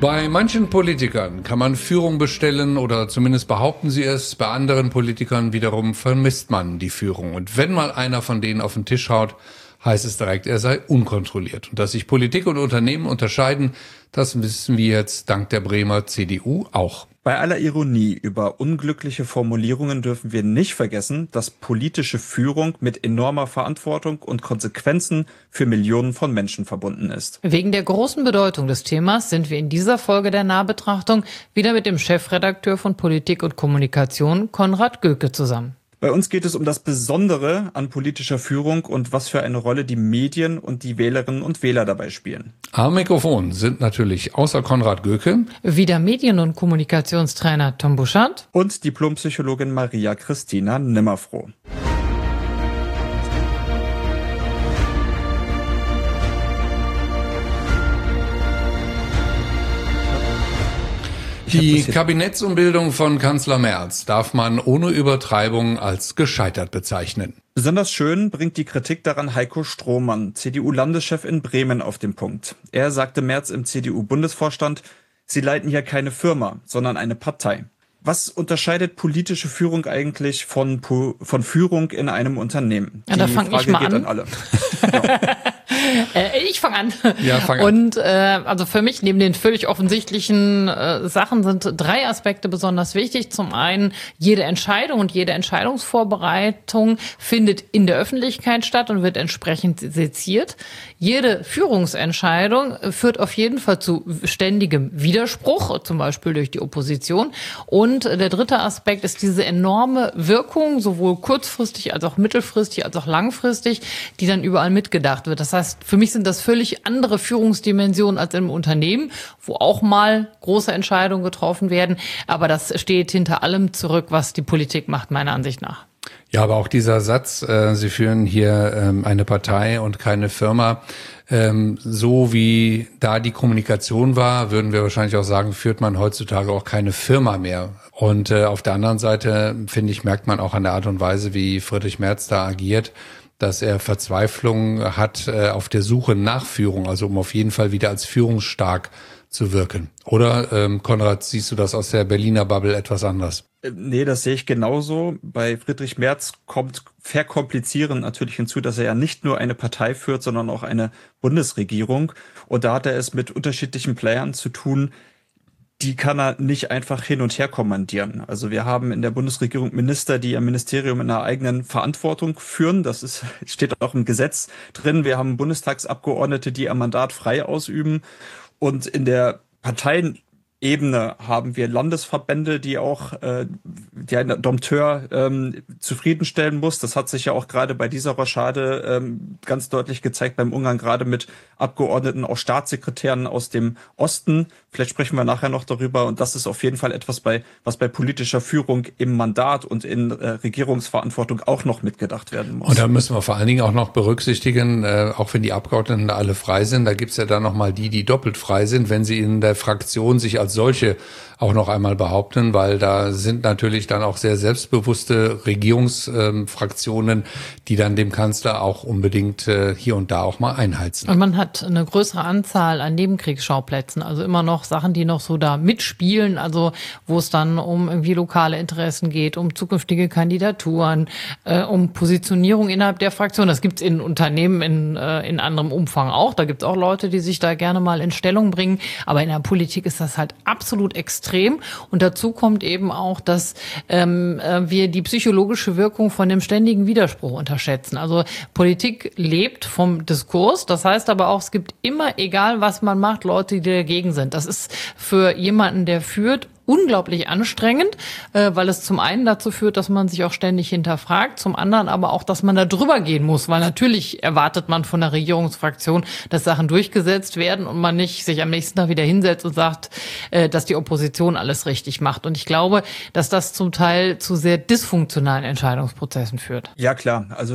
Bei manchen Politikern kann man Führung bestellen oder zumindest behaupten sie es. Bei anderen Politikern wiederum vermisst man die Führung. Und wenn mal einer von denen auf den Tisch haut, heißt es direkt, er sei unkontrolliert. Und dass sich Politik und Unternehmen unterscheiden, das wissen wir jetzt dank der Bremer CDU auch. Bei aller Ironie über unglückliche Formulierungen dürfen wir nicht vergessen, dass politische Führung mit enormer Verantwortung und Konsequenzen für Millionen von Menschen verbunden ist. Wegen der großen Bedeutung des Themas sind wir in dieser Folge der Nahbetrachtung wieder mit dem Chefredakteur von Politik und Kommunikation, Konrad Göke, zusammen. Bei uns geht es um das Besondere an politischer Führung und was für eine Rolle die Medien und die Wählerinnen und Wähler dabei spielen. Am Mikrofon sind natürlich außer Konrad Göke wieder Medien- und Kommunikationstrainer Tom Buschardt und Diplompsychologin Maria Christina Nimmerfroh. Die Kabinettsumbildung von Kanzler Merz darf man ohne Übertreibung als gescheitert bezeichnen. Besonders schön bringt die Kritik daran Heiko Strohmann, CDU-Landeschef in Bremen, auf den Punkt. Er sagte Merz im CDU-Bundesvorstand, sie leiten hier keine Firma, sondern eine Partei. Was unterscheidet politische Führung eigentlich von Führung in einem Unternehmen? Ja, da fange ich mal geht an. Alle. Ja. Ich fange an. Ja, fang an. Und also für mich neben den völlig offensichtlichen Sachen sind 3 Aspekte besonders wichtig. Zum einen, jede Entscheidung und jede Entscheidungsvorbereitung findet in der Öffentlichkeit statt und wird entsprechend seziert. Jede Führungsentscheidung führt auf jeden Fall zu ständigem Widerspruch, zum Beispiel durch die Opposition. Und der dritte Aspekt ist diese enorme Wirkung, sowohl kurzfristig als auch mittelfristig als auch langfristig, die dann überall mitgedacht wird. Das heißt, für mich sind das völlig andere Führungsdimensionen als im Unternehmen, wo auch mal große Entscheidungen getroffen werden. Aber das steht hinter allem zurück, was die Politik macht, meiner Ansicht nach. Ja, aber auch dieser Satz, Sie führen hier eine Partei und keine Firma, so wie da die Kommunikation war, würden wir wahrscheinlich auch sagen, führt man heutzutage auch keine Firma mehr. Und auf der anderen Seite, finde ich, merkt man auch an der Art und Weise, wie Friedrich Merz da agiert, dass er Verzweiflung hat auf der Suche nach Führung, also um auf jeden Fall wieder als führungsstark zu wirken. Oder, Konrad, siehst du das aus der Berliner Bubble etwas anders? Nee, das sehe ich genauso. Bei Friedrich Merz kommt verkomplizierend natürlich hinzu, dass er ja nicht nur eine Partei führt, sondern auch eine Bundesregierung. Und da hat er es mit unterschiedlichen Playern zu tun. Die kann er nicht einfach hin und her kommandieren. Also wir haben in der Bundesregierung Minister, die ihr Ministerium in einer eigenen Verantwortung führen. Das steht auch im Gesetz drin. Wir haben Bundestagsabgeordnete, die ihr Mandat frei ausüben. Und in der Parteienebene haben wir Landesverbände, die auch die ein Dompteur zufriedenstellen muss. Das hat sich ja auch gerade bei dieser Rochade ganz deutlich gezeigt beim Umgang gerade mit Abgeordneten, auch Staatssekretären aus dem Osten. Vielleicht sprechen wir nachher noch darüber. Und das ist auf jeden Fall etwas, was bei politischer Führung im Mandat und in Regierungsverantwortung auch noch mitgedacht werden muss. Und da müssen wir vor allen Dingen auch noch berücksichtigen, auch wenn die Abgeordneten da alle frei sind, da gibt's ja dann nochmal die doppelt frei sind, wenn sie in der Fraktion sich als solche auch noch einmal behaupten, weil da sind natürlich dann auch sehr selbstbewusste Regierungsfraktionen, die dann dem Kanzler auch unbedingt hier und da auch mal einheizen. Und man hat eine größere Anzahl an Nebenkriegsschauplätzen, also immer noch Sachen, die noch so da mitspielen, also wo es dann um irgendwie lokale Interessen geht, um zukünftige Kandidaturen, um Positionierung innerhalb der Fraktion. Das gibt's in Unternehmen in anderem Umfang auch. Da gibt's auch Leute, die sich da gerne mal in Stellung bringen. Aber in der Politik ist das halt absolut extrem. Und dazu kommt eben auch, dass wir die psychologische Wirkung von dem ständigen Widerspruch unterschätzen. Also Politik lebt vom Diskurs. Das heißt aber auch, es gibt immer, egal was man macht, Leute, die dagegen sind. Das ist für jemanden, der führt, unglaublich anstrengend, weil es zum einen dazu führt, dass man sich auch ständig hinterfragt, zum anderen aber auch, dass man da drüber gehen muss, weil natürlich erwartet man von der Regierungsfraktion, dass Sachen durchgesetzt werden und man nicht sich am nächsten Tag wieder hinsetzt und sagt, dass die Opposition alles richtig macht. Und ich glaube, dass das zum Teil zu sehr dysfunktionalen Entscheidungsprozessen führt. Ja, klar. Also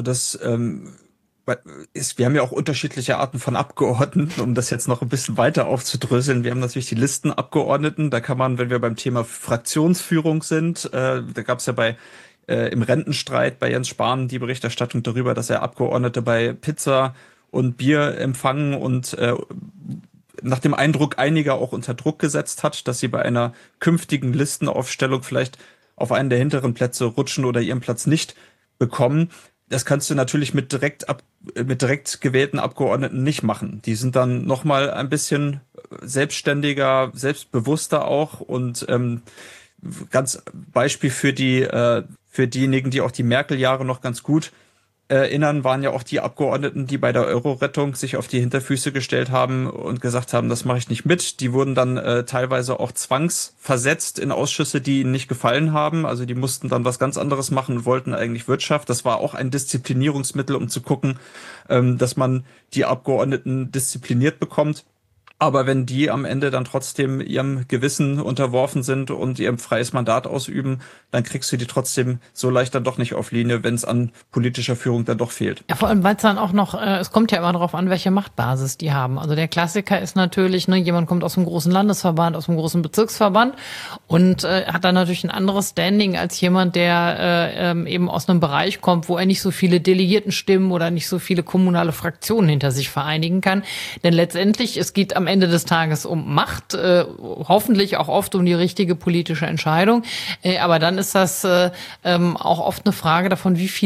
wir haben ja auch unterschiedliche Arten von Abgeordneten, um das jetzt noch ein bisschen weiter aufzudröseln. Wir haben natürlich die Listenabgeordneten. Da kann man, wenn wir beim Thema Fraktionsführung sind, da gab es ja im Rentenstreit bei Jens Spahn die Berichterstattung darüber, dass er Abgeordnete bei Pizza und Bier empfangen und nach dem Eindruck einiger auch unter Druck gesetzt hat, dass sie bei einer künftigen Listenaufstellung vielleicht auf einen der hinteren Plätze rutschen oder ihren Platz nicht bekommen. Das kannst du natürlich mit direkt gewählten Abgeordneten nicht machen. Die sind dann nochmal ein bisschen selbstständiger, selbstbewusster auch und ganz Beispiel für diejenigen, die auch die Merkel-Jahre noch ganz gut erinnern, waren ja auch die Abgeordneten, die bei der Euro-Rettung sich auf die Hinterfüße gestellt haben und gesagt haben, das mache ich nicht mit. Die wurden dann teilweise auch zwangsversetzt in Ausschüsse, die ihnen nicht gefallen haben. Also die mussten dann was ganz anderes machen und wollten eigentlich Wirtschaft. Das war auch ein Disziplinierungsmittel, um zu gucken, dass man die Abgeordneten diszipliniert bekommt. Aber wenn die am Ende dann trotzdem ihrem Gewissen unterworfen sind und ihrem freies Mandat ausüben, dann kriegst du die trotzdem so leicht dann doch nicht auf Linie, wenn es an politischer Führung dann doch fehlt. Ja, vor allem, weil es dann auch noch, es kommt ja immer darauf an, welche Machtbasis die haben. Also der Klassiker ist natürlich, jemand kommt aus einem großen Landesverband, aus einem großen Bezirksverband und hat dann natürlich ein anderes Standing als jemand, der eben aus einem Bereich kommt, wo er nicht so viele Delegiertenstimmen oder nicht so viele kommunale Fraktionen hinter sich vereinigen kann. Denn letztendlich, es geht am Ende des Tages um Macht, hoffentlich auch oft um die richtige politische Entscheidung. Aber dann ist das auch oft eine Frage davon, wie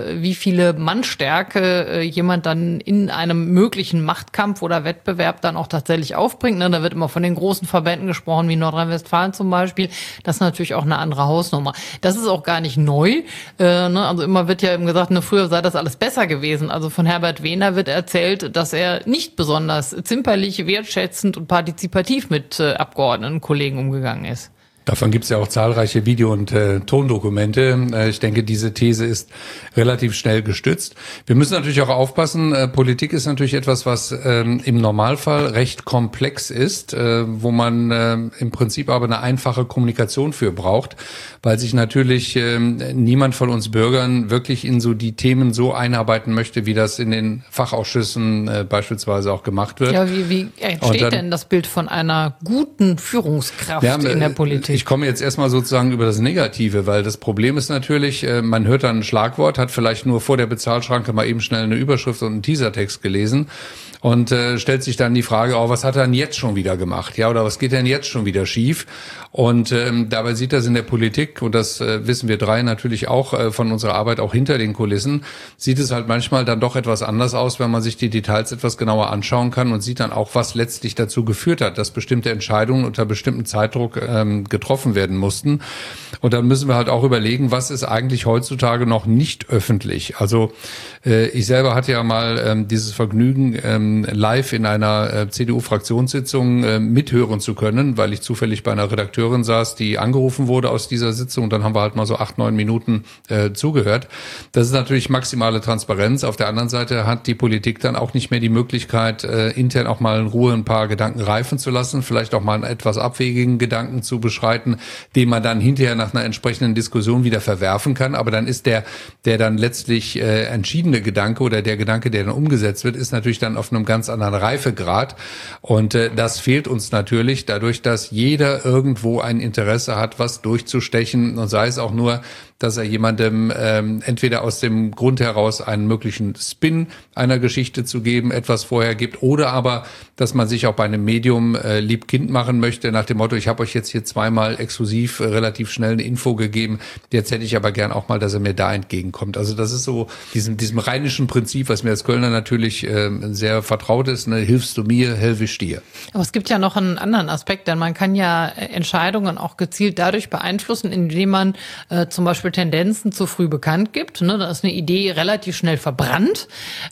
viele Mannstärke jemand dann in einem möglichen Machtkampf oder Wettbewerb dann auch tatsächlich aufbringt. Da wird immer von den großen Verbänden gesprochen, wie Nordrhein-Westfalen zum Beispiel. Das ist natürlich auch eine andere Hausnummer. Das ist auch gar nicht neu. Also immer wird ja eben gesagt, früher sei das alles besser gewesen. Also von Herbert Wehner wird erzählt, dass er nicht besonders zimperlich, wertschätzend und partizipativ mit Abgeordneten, Kollegen umgegangen ist. Davon gibt es ja auch zahlreiche Video- und Tondokumente. Ich denke, diese These ist relativ schnell gestützt. Wir müssen natürlich auch aufpassen. Politik ist natürlich etwas, was im Normalfall recht komplex ist, wo man im Prinzip aber eine einfache Kommunikation für braucht, weil sich natürlich niemand von uns Bürgern wirklich in so die Themen so einarbeiten möchte, wie das in den Fachausschüssen beispielsweise auch gemacht wird. Ja, wie entsteht denn das Bild von einer guten Führungskraft in der Politik? Ich komme jetzt erstmal sozusagen über das Negative, weil das Problem ist natürlich, man hört dann ein Schlagwort, hat vielleicht nur vor der Bezahlschranke mal eben schnell eine Überschrift und einen Teasertext gelesen und stellt sich dann die Frage, was hat er denn jetzt schon wieder gemacht? Ja, oder was geht denn jetzt schon wieder schief? Und dabei sieht das in der Politik, und das wissen wir drei natürlich auch von unserer Arbeit auch hinter den Kulissen, sieht es halt manchmal dann doch etwas anders aus, wenn man sich die Details etwas genauer anschauen kann und sieht dann auch, was letztlich dazu geführt hat, dass bestimmte Entscheidungen unter bestimmtem Zeitdruck getroffen werden mussten. Und dann müssen wir halt auch überlegen, was ist eigentlich heutzutage noch nicht öffentlich. Also ich selber hatte ja mal dieses Vergnügen, live in einer CDU-Fraktionssitzung mithören zu können, weil ich zufällig bei einer Redakteurin saß, die angerufen wurde aus dieser Sitzung. Und dann haben wir halt mal so 8-9 Minuten zugehört. Das ist natürlich maximale Transparenz. Auf der anderen Seite hat die Politik dann auch nicht mehr die Möglichkeit, intern auch mal in Ruhe ein paar Gedanken reifen zu lassen, vielleicht auch mal einen etwas abwegigen Gedanken zu beschreiten, den man dann hinterher nach einer entsprechenden Diskussion wieder verwerfen kann. Aber dann ist der dann letztlich entschiedene Gedanke oder der Gedanke, der dann umgesetzt wird, ist natürlich dann auf einem ganz anderen Reifegrad. Und das fehlt uns natürlich dadurch, dass jeder irgendwo ein Interesse hat, was durchzustechen, und sei es auch nur, dass er jemandem entweder aus dem Grund heraus einen möglichen Spin einer Geschichte zu geben, etwas vorher gibt, oder aber, dass man sich auch bei einem Medium lieb-kind machen möchte, nach dem Motto, ich habe euch jetzt hier zweimal exklusiv relativ schnell eine Info gegeben, jetzt hätte ich aber gern auch mal, dass er mir da entgegenkommt. Also das ist so diesem rheinischen Prinzip, was mir als Kölner natürlich sehr vertraut ist, hilfst du mir, helfe ich dir. Aber es gibt ja noch einen anderen Aspekt, denn man kann ja Entscheidungen auch gezielt dadurch beeinflussen, indem man zum Beispiel Tendenzen zu früh bekannt gibt. Da ist eine Idee relativ schnell verbrannt,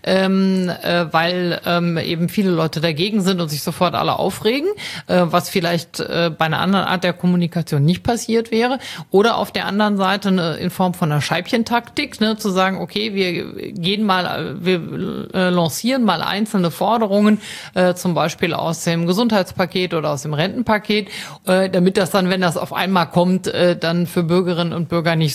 weil eben viele Leute dagegen sind und sich sofort alle aufregen, was vielleicht bei einer anderen Art der Kommunikation nicht passiert wäre. Oder auf der anderen Seite in Form von einer Scheibchentaktik, zu sagen, okay, wir lancieren mal einzelne Forderungen, zum Beispiel aus dem Gesundheitspaket oder aus dem Rentenpaket, damit das dann, wenn das auf einmal kommt, dann für Bürgerinnen und Bürger nicht so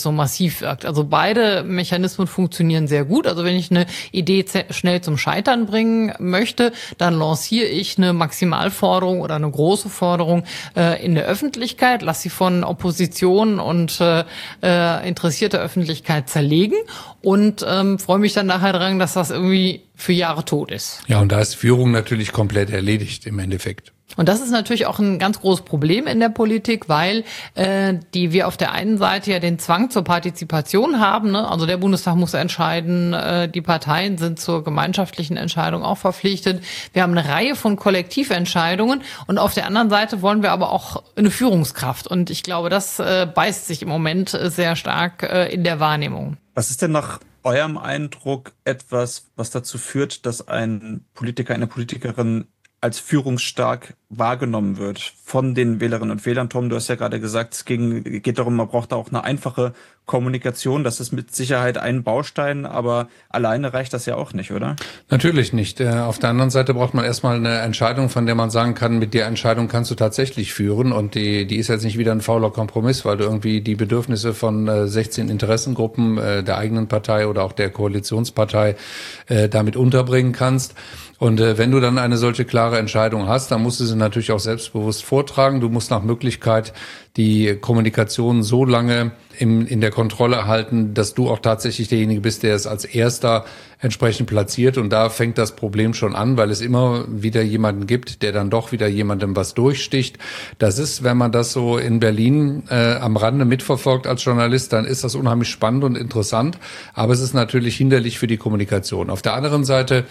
so massiv wirkt. Also beide Mechanismen funktionieren sehr gut. Also wenn ich eine Idee schnell zum Scheitern bringen möchte, dann lanciere ich eine Maximalforderung oder eine große Forderung in der Öffentlichkeit, lasse sie von Opposition und interessierte Öffentlichkeit zerlegen und freue mich dann nachher dran, dass das irgendwie für Jahre tot ist. Ja, und da ist Führung natürlich komplett erledigt im Endeffekt. Und das ist natürlich auch ein ganz großes Problem in der Politik, weil wir auf der einen Seite ja den Zwang zur Partizipation haben, ne? Also der Bundestag muss entscheiden, die Parteien sind zur gemeinschaftlichen Entscheidung auch verpflichtet. Wir haben eine Reihe von Kollektiventscheidungen und auf der anderen Seite wollen wir aber auch eine Führungskraft. Und ich glaube, das beißt sich im Moment sehr stark in der Wahrnehmung. Was ist denn nach eurem Eindruck etwas, was dazu führt, dass ein Politiker, eine Politikerin als führungsstark wahrgenommen wird von den Wählerinnen und Wählern? Tom, du hast ja gerade gesagt, es geht darum, man braucht da auch eine einfache Kommunikation. Das ist mit Sicherheit ein Baustein, aber alleine reicht das ja auch nicht, oder? Natürlich nicht. Auf der anderen Seite braucht man erstmal eine Entscheidung, von der man sagen kann, mit der Entscheidung kannst du tatsächlich führen. Und die ist jetzt nicht wieder ein fauler Kompromiss, weil du irgendwie die Bedürfnisse von 16 Interessengruppen der eigenen Partei oder auch der Koalitionspartei damit unterbringen kannst. Und wenn du dann eine solche klare Entscheidung hast, dann musst du sie natürlich auch selbstbewusst vortragen. Du musst nach Möglichkeit die Kommunikation so lange in der Kontrolle halten, dass du auch tatsächlich derjenige bist, der es als erster entsprechend platziert. Und da fängt das Problem schon an, weil es immer wieder jemanden gibt, der dann doch wieder jemandem was durchsticht. Das ist, wenn man das so in Berlin am Rande mitverfolgt als Journalist, dann ist das unheimlich spannend und interessant. Aber es ist natürlich hinderlich für die Kommunikation. Auf der anderen Seite,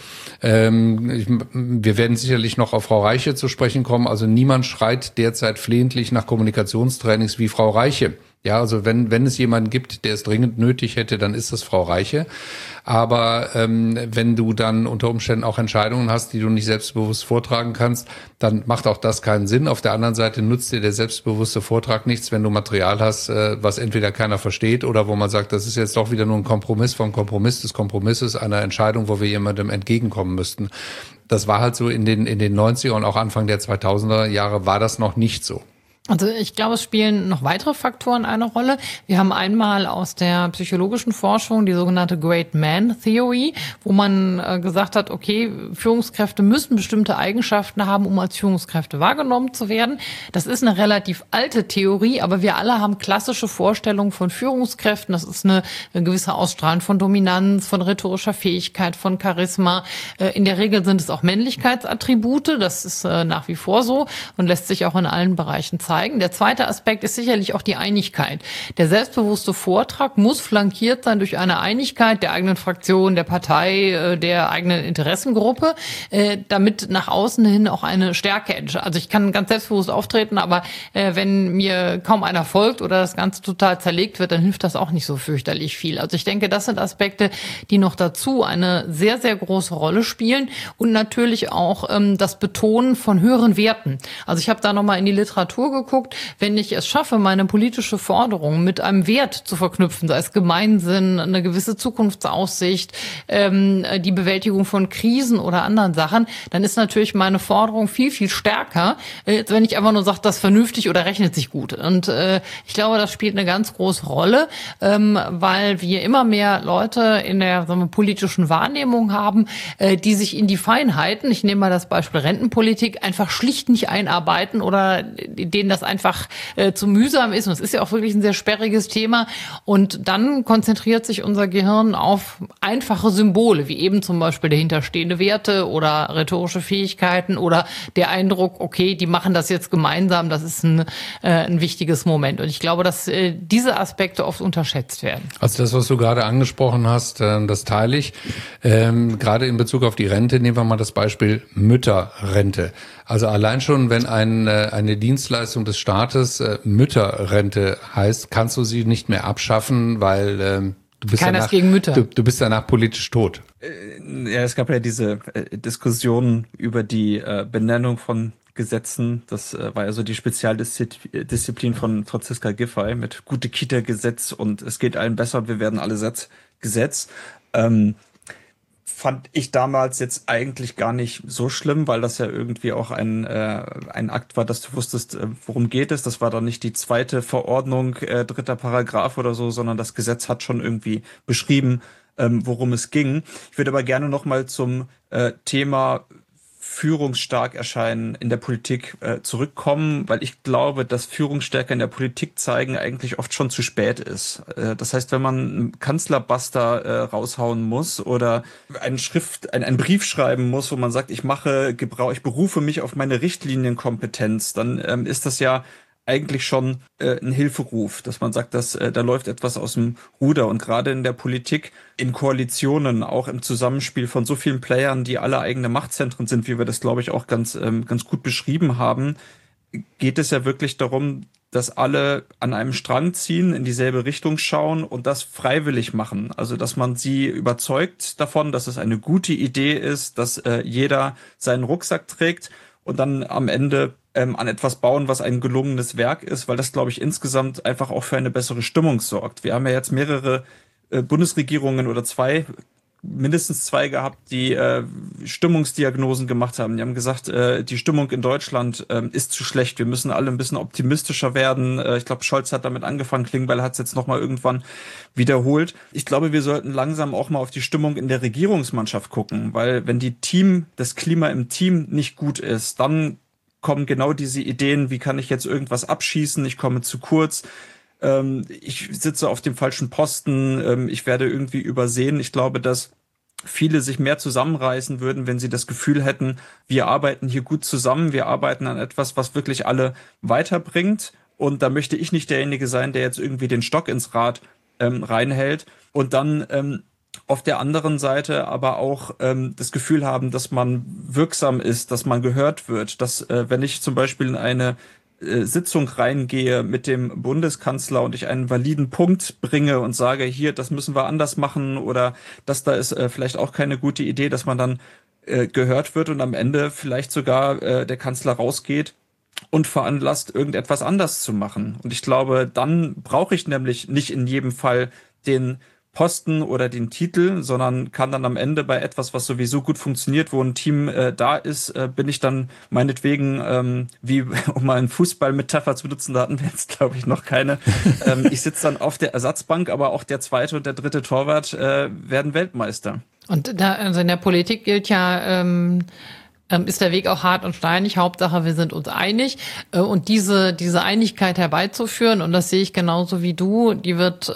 wir werden sicherlich noch auf Frau Reiche zu sprechen kommen. Also niemand schreit derzeit flehentlich nach Kommunikationstrainings wie Frau Reiche. Ja, also wenn es jemanden gibt, der es dringend nötig hätte, dann ist das Frau Reiche. Aber wenn du dann unter Umständen auch Entscheidungen hast, die du nicht selbstbewusst vortragen kannst, dann macht auch das keinen Sinn. Auf der anderen Seite nutzt dir der selbstbewusste Vortrag nichts, wenn du Material hast, was entweder keiner versteht oder wo man sagt, das ist jetzt doch wieder nur ein Kompromiss vom Kompromiss des Kompromisses, einer Entscheidung, wo wir jemandem entgegenkommen müssten. Das war halt so in den 90er und auch Anfang der 2000er Jahre war das noch nicht so. Also ich glaube, es spielen noch weitere Faktoren eine Rolle. Wir haben einmal aus der psychologischen Forschung die sogenannte Great Man Theory, wo man gesagt hat, okay, Führungskräfte müssen bestimmte Eigenschaften haben, um als Führungskräfte wahrgenommen zu werden. Das ist eine relativ alte Theorie, aber wir alle haben klassische Vorstellungen von Führungskräften. Das ist eine gewisse Ausstrahlung von Dominanz, von rhetorischer Fähigkeit, von Charisma. In der Regel sind es auch Männlichkeitsattribute. Das ist nach wie vor so und lässt sich auch in allen Bereichen zeigen. Der zweite Aspekt ist sicherlich auch die Einigkeit. Der selbstbewusste Vortrag muss flankiert sein durch eine Einigkeit der eigenen Fraktion, der Partei, der eigenen Interessengruppe, damit nach außen hin auch eine Stärke entsteht. Also ich kann ganz selbstbewusst auftreten, aber wenn mir kaum einer folgt oder das Ganze total zerlegt wird, dann hilft das auch nicht so fürchterlich viel. Also ich denke, das sind Aspekte, die noch dazu eine sehr, sehr große Rolle spielen und natürlich auch das Betonen von höheren Werten. Also ich habe da nochmal in die Literatur geguckt, wenn ich es schaffe, meine politische Forderung mit einem Wert zu verknüpfen, sei es Gemeinsinn, eine gewisse Zukunftsaussicht, die Bewältigung von Krisen oder anderen Sachen, dann ist natürlich meine Forderung viel, viel stärker, als wenn ich einfach nur sage, das ist vernünftig oder rechnet sich gut. Und ich glaube, das spielt eine ganz große Rolle, weil wir immer mehr Leute in der politischen Wahrnehmung haben, die sich in die Feinheiten, ich nehme mal das Beispiel Rentenpolitik, einfach schlicht nicht einarbeiten oder denen das einfach zu mühsam ist. Und es ist ja auch wirklich ein sehr sperriges Thema. Und dann konzentriert sich unser Gehirn auf einfache Symbole, wie eben zum Beispiel dahinterstehende Werte oder rhetorische Fähigkeiten oder der Eindruck, okay, die machen das jetzt gemeinsam. Das ist ein wichtiges Moment. Und ich glaube, dass diese Aspekte oft unterschätzt werden. Also das, was du gerade angesprochen hast, das teile ich. Gerade in Bezug auf die Rente nehmen wir mal das Beispiel Mütterrente. Also allein schon, wenn eine Dienstleistung des Staates Mütterrente heißt, kannst du sie nicht mehr abschaffen, weil du bist Keiner ist gegen Mütter. Du bist danach politisch tot. Ja, es gab ja diese Diskussion über die Benennung von Gesetzen. Das war ja so die Spezialdisziplin von Franziska Giffey mit Gute-Kita-Gesetz und es geht allen besser und wir werden alle Gesetz. fand ich damals jetzt eigentlich gar nicht so schlimm, weil das ja irgendwie auch ein Akt war, dass du wusstest, worum geht es. Das war dann nicht die zweite Verordnung, 3. Paragraph oder so, sondern das Gesetz hat schon irgendwie beschrieben, worum es ging. Ich würde aber gerne noch mal zum Thema führungsstark erscheinen in der Politik zurückkommen, weil ich glaube, dass Führungsstärke in der Politik zeigen eigentlich oft schon zu spät ist. Das heißt, wenn man einen Kanzlerbuster raushauen muss oder einen Brief schreiben muss, wo man sagt, ich berufe mich auf meine Richtlinienkompetenz, dann ist das ja eigentlich schon ein Hilferuf, dass man sagt, dass da läuft etwas aus dem Ruder. Und gerade in der Politik, in Koalitionen, auch im Zusammenspiel von so vielen Playern, die alle eigene Machtzentren sind, wie wir das, glaube ich, auch ganz gut beschrieben haben, geht es ja wirklich darum, dass alle an einem Strang ziehen, in dieselbe Richtung schauen und das freiwillig machen. Also, dass man sie überzeugt davon, dass es eine gute Idee ist, dass jeder seinen Rucksack trägt und dann am Ende an etwas bauen, was ein gelungenes Werk ist, weil das, glaube ich, insgesamt einfach auch für eine bessere Stimmung sorgt. Wir haben ja jetzt mehrere Bundesregierungen oder mindestens zwei gehabt, die Stimmungsdiagnosen gemacht haben. Die haben gesagt, die Stimmung in Deutschland ist zu schlecht. Wir müssen alle ein bisschen optimistischer werden. Ich glaube, Scholz hat damit angefangen, Klingbeil hat es jetzt nochmal irgendwann wiederholt. Ich glaube, wir sollten langsam auch mal auf die Stimmung in der Regierungsmannschaft gucken, weil wenn das Klima im Team nicht gut ist, dann kommen genau diese Ideen, wie kann ich jetzt irgendwas abschießen, ich komme zu kurz, ich sitze auf dem falschen Posten, ich werde irgendwie übersehen. Ich glaube, dass viele sich mehr zusammenreißen würden, wenn sie das Gefühl hätten, wir arbeiten hier gut zusammen, wir arbeiten an etwas, was wirklich alle weiterbringt. Und da möchte ich nicht derjenige sein, der jetzt irgendwie den Stock ins Rad reinhält und dann auf der anderen Seite aber auch das Gefühl haben, dass man wirksam ist, dass man gehört wird, dass wenn ich zum Beispiel in eine Sitzung reingehe mit dem Bundeskanzler und ich einen validen Punkt bringe und sage, hier, das müssen wir anders machen oder das da ist vielleicht auch keine gute Idee, dass man dann gehört wird und am Ende vielleicht sogar der Kanzler rausgeht und veranlasst, irgendetwas anders zu machen. Und ich glaube, dann brauche ich nämlich nicht in jedem Fall den Posten oder den Titel, sondern kann dann am Ende bei etwas, was sowieso gut funktioniert, wo ein Team da ist, bin ich dann meinetwegen, wie um mal eine Fußballmetapher zu benutzen, da hatten wir jetzt, glaube ich, noch keine. Ich sitze dann auf der Ersatzbank, aber auch der zweite und der dritte Torwart werden Weltmeister. Und da, also in der Politik gilt ja, ist der Weg auch hart und steinig. Hauptsache, wir sind uns einig. Und diese Einigkeit herbeizuführen, und das sehe ich genauso wie du, die wird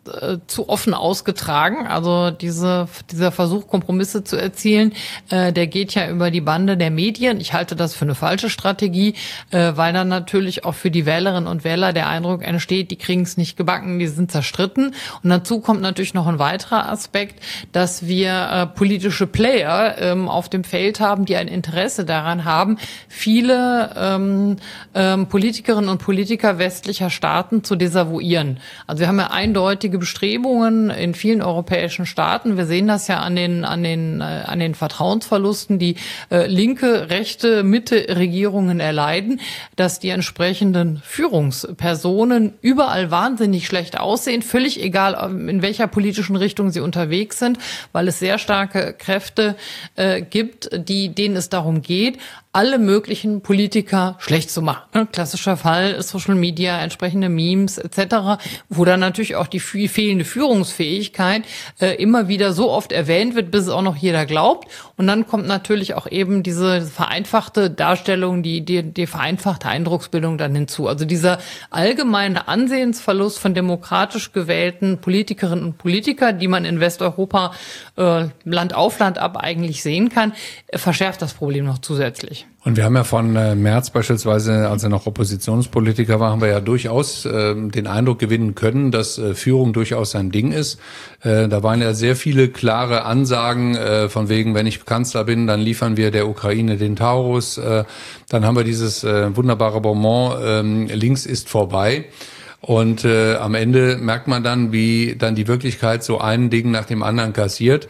zu offen ausgetragen. Also dieser Versuch, Kompromisse zu erzielen, der geht ja über die Bande der Medien. Ich halte das für eine falsche Strategie, weil dann natürlich auch für die Wählerinnen und Wähler der Eindruck entsteht, die kriegen es nicht gebacken, die sind zerstritten. Und dazu kommt natürlich noch ein weiterer Aspekt, dass wir politische Player auf dem Feld haben, die ein Interesse daran haben, viele Politikerinnen und Politiker westlicher Staaten zu desavouieren. Also wir haben ja eindeutige Bestrebungen in vielen europäischen Staaten. Wir sehen das ja an den Vertrauensverlusten, die linke, rechte, Mitte-Regierungen erleiden, dass die entsprechenden Führungspersonen überall wahnsinnig schlecht aussehen, völlig egal, in welcher politischen Richtung sie unterwegs sind, weil es sehr starke Kräfte gibt, denen es darum geht, alle möglichen Politiker schlecht zu machen. Klassischer Fall ist Social Media, entsprechende Memes etc., wo dann natürlich auch die fehlende Führungsfähigkeit immer wieder so oft erwähnt wird, bis es auch noch jeder glaubt. Und dann kommt natürlich auch eben diese vereinfachte Darstellung, die vereinfachte Eindrucksbildung dann hinzu. Also dieser allgemeine Ansehensverlust von demokratisch gewählten Politikerinnen und Politikern, die man in Westeuropa Land auf Land ab eigentlich sehen kann, verschärft das Problem noch zusätzlich. Und wir haben ja von Merz beispielsweise, als er noch Oppositionspolitiker war, haben wir ja durchaus den Eindruck gewinnen können, dass Führung durchaus sein Ding ist. Da waren ja sehr viele klare Ansagen von wegen, wenn ich Kanzler bin, dann liefern wir der Ukraine den Taurus. Dann haben wir dieses wunderbare Bonmot, links ist vorbei. Und am Ende merkt man dann, wie dann die Wirklichkeit so ein Ding nach dem anderen kassiert.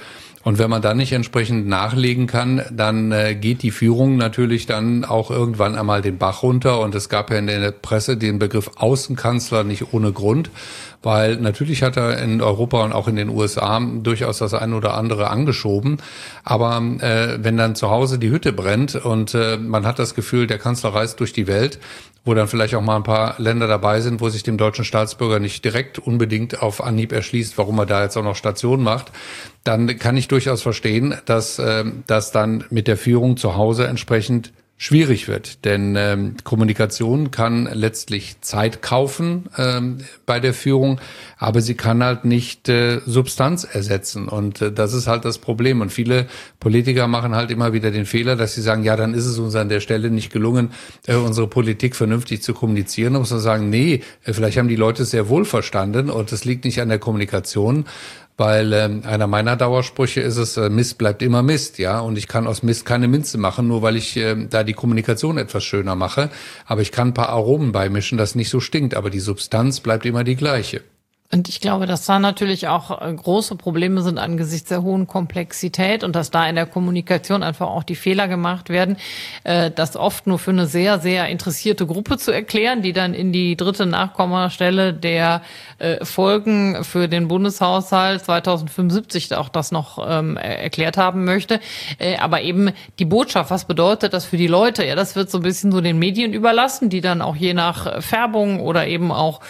Und wenn man dann nicht entsprechend nachlegen kann, dann geht die Führung natürlich dann auch irgendwann einmal den Bach runter. Und es gab ja in der Presse den Begriff Außenkanzler nicht ohne Grund, weil natürlich hat er in Europa und auch in den USA durchaus das ein oder andere angeschoben. Aber wenn dann zu Hause die Hütte brennt und man hat das Gefühl, der Kanzler reist durch die Welt, wo dann vielleicht auch mal ein paar Länder dabei sind, wo sich dem deutschen Staatsbürger nicht direkt unbedingt auf Anhieb erschließt, warum er da jetzt auch noch Station macht, dann kann ich durchaus verstehen, dass das dann mit der Führung zu Hause entsprechend schwierig wird. Denn Kommunikation kann letztlich Zeit kaufen bei der Führung, aber sie kann halt nicht Substanz ersetzen. Und das ist halt das Problem. Und viele Politiker machen halt immer wieder den Fehler, dass sie sagen, ja, dann ist es uns an der Stelle nicht gelungen, unsere Politik vernünftig zu kommunizieren. Da muss man sagen, nee, vielleicht haben die Leute es sehr wohl verstanden und es liegt nicht an der Kommunikation. Weil einer meiner Dauersprüche ist es, Mist bleibt immer Mist, ja. Und ich kann aus Mist keine Minze machen, nur weil ich da die Kommunikation etwas schöner mache. Aber ich kann ein paar Aromen beimischen, das nicht so stinkt. Aber die Substanz bleibt immer die gleiche. Und ich glaube, dass da natürlich auch große Probleme sind angesichts der hohen Komplexität und dass da in der Kommunikation einfach auch die Fehler gemacht werden, das oft nur für eine sehr, sehr interessierte Gruppe zu erklären, die dann in die dritte Nachkommastelle der Folgen für den Bundeshaushalt 2075 auch das noch erklärt haben möchte. Aber eben die Botschaft, was bedeutet das für die Leute? Ja, das wird so ein bisschen so den Medien überlassen, die dann auch je nach Färbung oder eben auch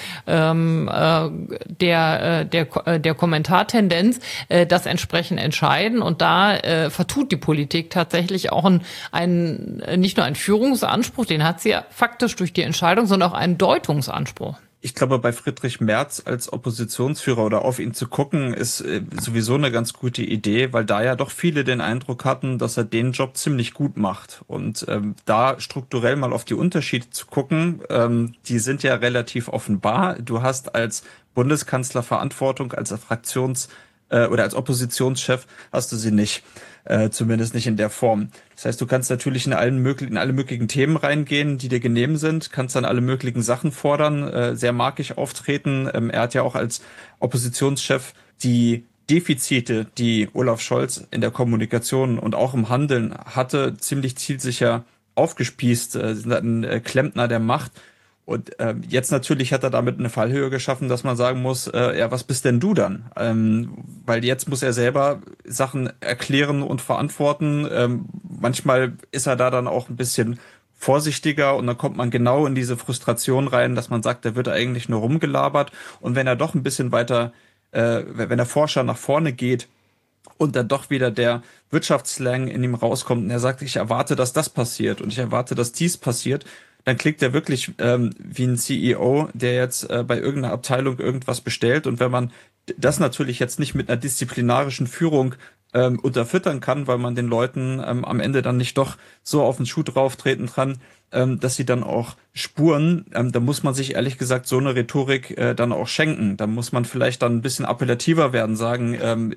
der Kommentartendenz das entsprechend entscheiden. Und da vertut die Politik tatsächlich auch einen nicht nur einen Führungsanspruch, den hat sie ja faktisch durch die Entscheidung, sondern auch einen Deutungsanspruch. Ich glaube, bei Friedrich Merz als Oppositionsführer oder auf ihn zu gucken, ist sowieso eine ganz gute Idee, weil da ja doch viele den Eindruck hatten, dass er den Job ziemlich gut macht. Und da strukturell mal auf die Unterschiede zu gucken, die sind ja relativ offenbar. Du hast als Bundeskanzler Verantwortung, als oder als Oppositionschef hast du sie nicht. Zumindest nicht in der Form. Das heißt, du kannst natürlich in alle möglichen Themen reingehen, die dir genehm sind, kannst dann alle möglichen Sachen fordern, sehr markig auftreten. Er hat ja auch als Oppositionschef die Defizite, die Olaf Scholz in der Kommunikation und auch im Handeln hatte, ziemlich zielsicher aufgespießt, sind ein Klempner der Macht. Und jetzt natürlich hat er damit eine Fallhöhe geschaffen, dass man sagen muss, ja, was bist denn du dann? Weil jetzt muss er selber Sachen erklären und verantworten. Manchmal ist er da dann auch ein bisschen vorsichtiger und dann kommt man genau in diese Frustration rein, dass man sagt, da wird eigentlich nur rumgelabert. Und wenn er doch ein bisschen weiter, wenn der Forscher nach vorne geht und dann doch wieder der Wirtschaftsslang in ihm rauskommt und er sagt, ich erwarte, dass das passiert und ich erwarte, dass dies passiert, dann klingt er wirklich wie ein CEO, der jetzt bei irgendeiner Abteilung irgendwas bestellt. Und wenn man das natürlich jetzt nicht mit einer disziplinarischen Führung unterfüttern kann, weil man den Leuten am Ende dann nicht doch so auf den Schuh drauf treten kann, dass sie dann auch spuren, da muss man sich ehrlich gesagt so eine Rhetorik dann auch schenken. Da muss man vielleicht dann ein bisschen appellativer werden, sagen,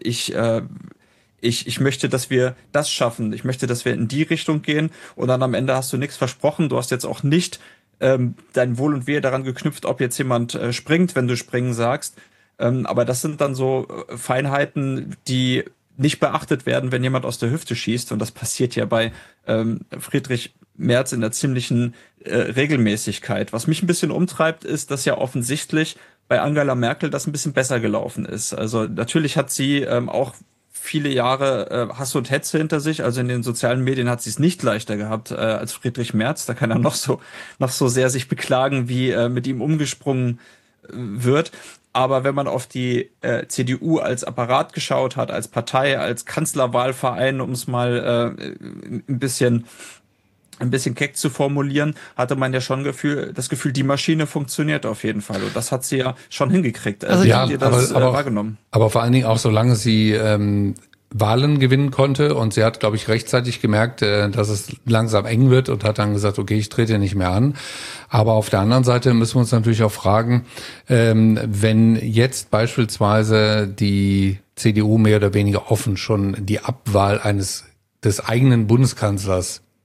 ich möchte, dass wir das schaffen. Ich möchte, dass wir in die Richtung gehen. Und dann am Ende hast du nichts versprochen. Du hast jetzt auch nicht dein Wohl und Wehe daran geknüpft, ob jetzt jemand springt, wenn du springen sagst. Aber das sind dann so Feinheiten, die nicht beachtet werden, wenn jemand aus der Hüfte schießt. Und das passiert ja bei Friedrich Merz in der ziemlichen Regelmäßigkeit. Was mich ein bisschen umtreibt, ist, dass ja offensichtlich bei Angela Merkel das ein bisschen besser gelaufen ist. Also natürlich hat sie auch viele Jahre Hass und Hetze hinter sich. Also in den sozialen Medien hat sie es nicht leichter gehabt als Friedrich Merz. Da kann er noch so sehr sich beklagen, wie mit ihm umgesprungen wird. Aber wenn man auf die CDU als Apparat geschaut hat, als Partei, als Kanzlerwahlverein, um es mal ein bisschen keck zu formulieren, hatte man ja schon das Gefühl, die Maschine funktioniert auf jeden Fall. Und das hat sie ja schon hingekriegt. Also ja, habt ihr das wahrgenommen? Aber vor allen Dingen auch, solange sie Wahlen gewinnen konnte und sie hat, glaube ich, rechtzeitig gemerkt, dass es langsam eng wird und hat dann gesagt, okay, ich trete nicht mehr an. Aber auf der anderen Seite müssen wir uns natürlich auch fragen, wenn jetzt beispielsweise die CDU mehr oder weniger offen schon die Abwahl des eigenen Bundeskanzlers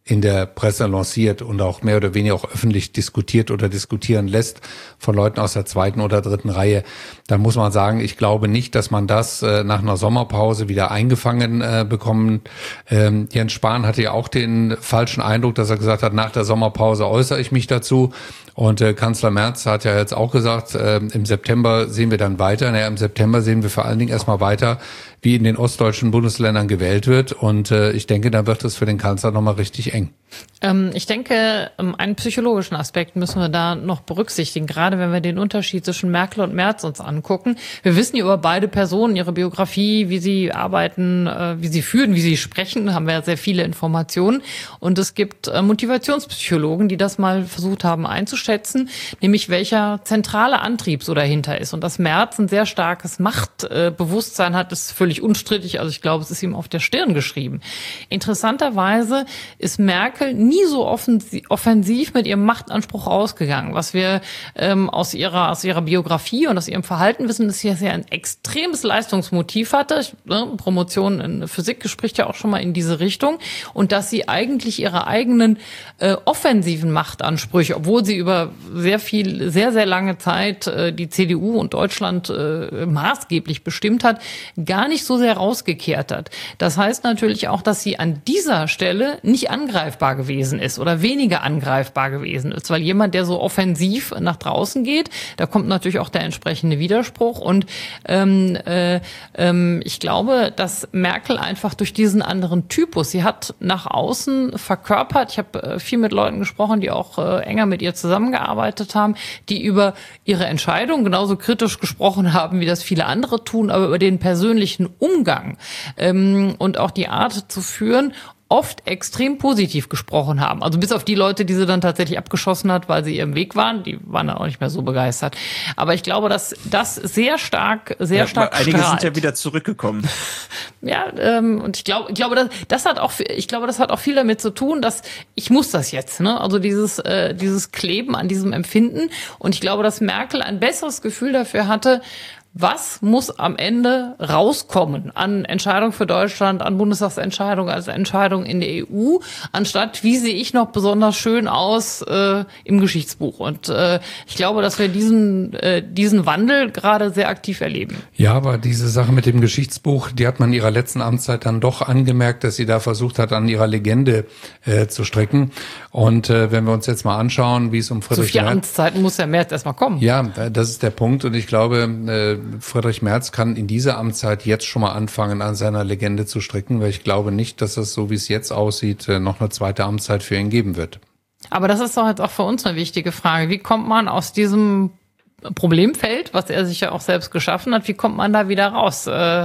in der Presse lanciert und auch mehr oder weniger auch öffentlich diskutiert oder diskutieren lässt von Leuten aus der zweiten oder dritten Reihe, dann muss man sagen, ich glaube nicht, dass man das nach einer Sommerpause wieder eingefangen bekommt. Jens Spahn hatte ja auch den falschen Eindruck, dass er gesagt hat, nach der Sommerpause äußere ich mich dazu. Und Kanzler Merz hat ja jetzt auch gesagt, im September sehen wir dann weiter. Naja, im September sehen wir vor allen Dingen erstmal weiter, wie in den ostdeutschen Bundesländern gewählt wird. Und ich denke, da wird es für den Kanzler nochmal richtig eng. Ich denke, einen psychologischen Aspekt müssen wir da noch berücksichtigen, gerade wenn wir den Unterschied zwischen Merkel und Merz uns angucken. Wir wissen ja über beide Personen, ihre Biografie, wie sie arbeiten, wie sie fühlen, wie sie sprechen, haben wir ja sehr viele Informationen. Und es gibt Motivationspsychologen, die das mal versucht haben einzuschätzen, nämlich welcher zentrale Antrieb so dahinter ist. Und dass Merz ein sehr starkes Machtbewusstsein hat, ist völlig unstrittig. Also ich glaube, es ist ihm auf der Stirn geschrieben. Interessanterweise ist Merkel nie so offensiv mit ihrem Machtanspruch rausgegangen. Was wir aus ihrer Biografie und aus ihrem Verhalten wissen, ist, dass sie ein extremes Leistungsmotiv hatte. Promotion in Physik spricht ja auch schon mal in diese Richtung. Und dass sie eigentlich ihre eigenen offensiven Machtansprüche, obwohl sie über sehr, sehr lange Zeit die CDU und Deutschland maßgeblich bestimmt hat, gar nicht so sehr rausgekehrt hat. Das heißt natürlich auch, dass sie an dieser Stelle nicht angreifbar gewesen ist oder weniger angreifbar gewesen ist, weil jemand, der so offensiv nach draußen geht, da kommt natürlich auch der entsprechende Widerspruch. Und ich glaube, dass Merkel einfach durch diesen anderen Typus, sie hat nach außen verkörpert, ich habe viel mit Leuten gesprochen, die auch enger mit ihr zusammengearbeitet haben, die über ihre Entscheidung genauso kritisch gesprochen haben, wie das viele andere tun, aber über den persönlichen Umgang und auch die Art zu führen, oft extrem positiv gesprochen haben. Also bis auf die Leute, die sie dann tatsächlich abgeschossen hat, weil sie ihrem Weg waren, die waren dann auch nicht mehr so begeistert. Aber ich glaube, dass das sehr stark einige strahlt. sind ja wieder zurückgekommen. Ja, und ich glaube, das hat auch viel damit zu tun, dass ich muss das jetzt, ne? Also dieses Kleben an diesem Empfinden. Und ich glaube, dass Merkel ein besseres Gefühl dafür hatte, was muss am Ende rauskommen an Entscheidung für Deutschland, an Bundestagsentscheidung, als Entscheidung in der EU, anstatt wie sehe ich noch besonders schön aus im Geschichtsbuch. Und ich glaube, dass wir diesen Wandel gerade sehr aktiv erleben. Ja, aber diese Sache mit dem Geschichtsbuch, die hat man in ihrer letzten Amtszeit dann doch angemerkt, dass sie da versucht hat, an ihrer Legende zu stricken. Und wenn wir uns jetzt mal anschauen, wie es um Friedrich Merz... So 4 Amtszeiten muss ja Merz erstmal kommen. Ja, das ist der Punkt. Und ich glaube, Friedrich Merz kann in dieser Amtszeit jetzt schon mal anfangen, an seiner Legende zu stricken, weil ich glaube nicht, dass es, so wie es jetzt aussieht, noch eine zweite Amtszeit für ihn geben wird. Aber das ist doch jetzt auch für uns eine wichtige Frage. Wie kommt man aus diesem Problemfeld, was er sich ja auch selbst geschaffen hat, wie kommt man da wieder raus?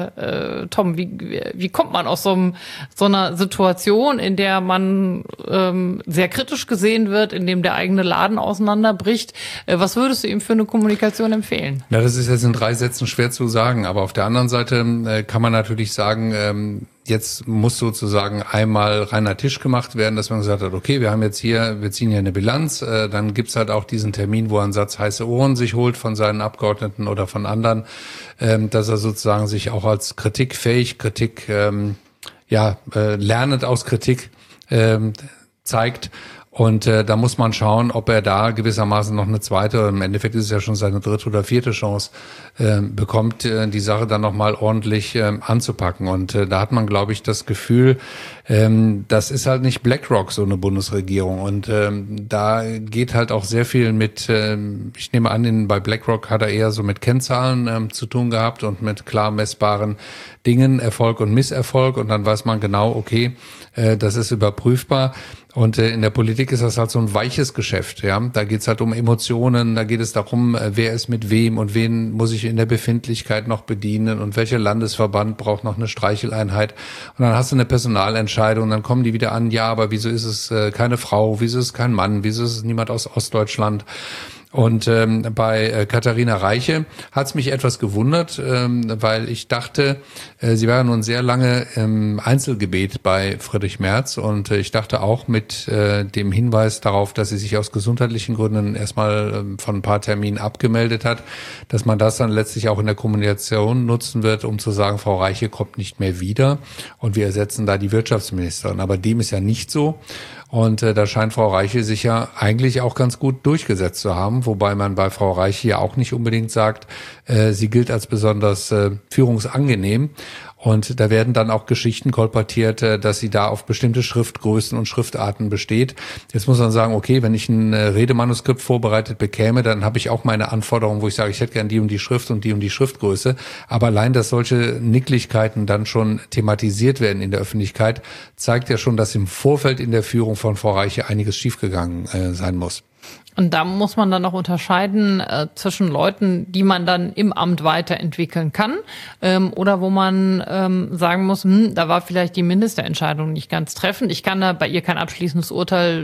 Tom, wie kommt man aus so einer Situation, in der man sehr kritisch gesehen wird, in dem der eigene Laden auseinanderbricht? Was würdest du ihm für eine Kommunikation empfehlen? Ja, das ist jetzt in 3 Sätzen schwer zu sagen, aber auf der anderen Seite kann man natürlich sagen, jetzt muss sozusagen einmal reiner Tisch gemacht werden, dass man gesagt hat, okay, wir ziehen hier eine Bilanz, dann gibt's halt auch diesen Termin, wo er einen Satz heiße Ohren sich holt von seinen Abgeordneten oder von anderen, dass er sozusagen sich auch als lernend aus Kritik zeigt. Und da muss man schauen, ob er da gewissermaßen noch eine zweite, im Endeffekt ist es ja schon seine 3. oder 4. Chance, bekommt, die Sache dann nochmal ordentlich anzupacken. Und da hat man, glaube ich, das Gefühl, das ist halt nicht BlackRock, so eine Bundesregierung. Und da geht halt auch sehr viel mit, ich nehme an, bei BlackRock hat er eher so mit Kennzahlen zu tun gehabt und mit klar messbaren Dingen, Erfolg und Misserfolg. Und dann weiß man genau, okay, das ist überprüfbar. Und in der Politik ist das halt so ein weiches Geschäft, ja. Da geht's halt um Emotionen, da geht es darum, wer ist mit wem und wen muss ich in der Befindlichkeit noch bedienen und welcher Landesverband braucht noch eine Streicheleinheit. Und dann hast du eine Personalentscheidung, dann kommen die wieder an, ja, aber wieso ist es keine Frau, wieso ist es kein Mann, wieso ist es niemand aus Ostdeutschland? Und bei Katharina Reiche hat es mich etwas gewundert, weil ich dachte, sie war ja nun sehr lange im Einzelgebet bei Friedrich Merz und ich dachte auch mit dem Hinweis darauf, dass sie sich aus gesundheitlichen Gründen erstmal von ein paar Terminen abgemeldet hat, dass man das dann letztlich auch in der Kommunikation nutzen wird, um zu sagen, Frau Reiche kommt nicht mehr wieder und wir ersetzen da die Wirtschaftsministerin. Aber dem ist ja nicht so. Und da scheint Frau Reiche sich ja eigentlich auch ganz gut durchgesetzt zu haben, wobei man bei Frau Reiche ja auch nicht unbedingt sagt, sie gilt als besonders führungsangenehm. Und da werden dann auch Geschichten kolportiert, dass sie da auf bestimmte Schriftgrößen und Schriftarten besteht. Jetzt muss man sagen, okay, wenn ich ein Redemanuskript vorbereitet bekäme, dann habe ich auch meine Anforderungen, wo ich sage, ich hätte gern die und die Schrift und die Schriftgröße. Aber allein, dass solche Nicklichkeiten dann schon thematisiert werden in der Öffentlichkeit, zeigt ja schon, dass im Vorfeld in der Führung von Frau Reiche einiges schiefgegangen sein muss. Und da muss man dann noch unterscheiden zwischen Leuten, die man dann im Amt weiterentwickeln kann, oder wo man sagen muss, da war vielleicht die Ministerentscheidung nicht ganz treffend. Ich kann da bei ihr kein abschließendes Urteil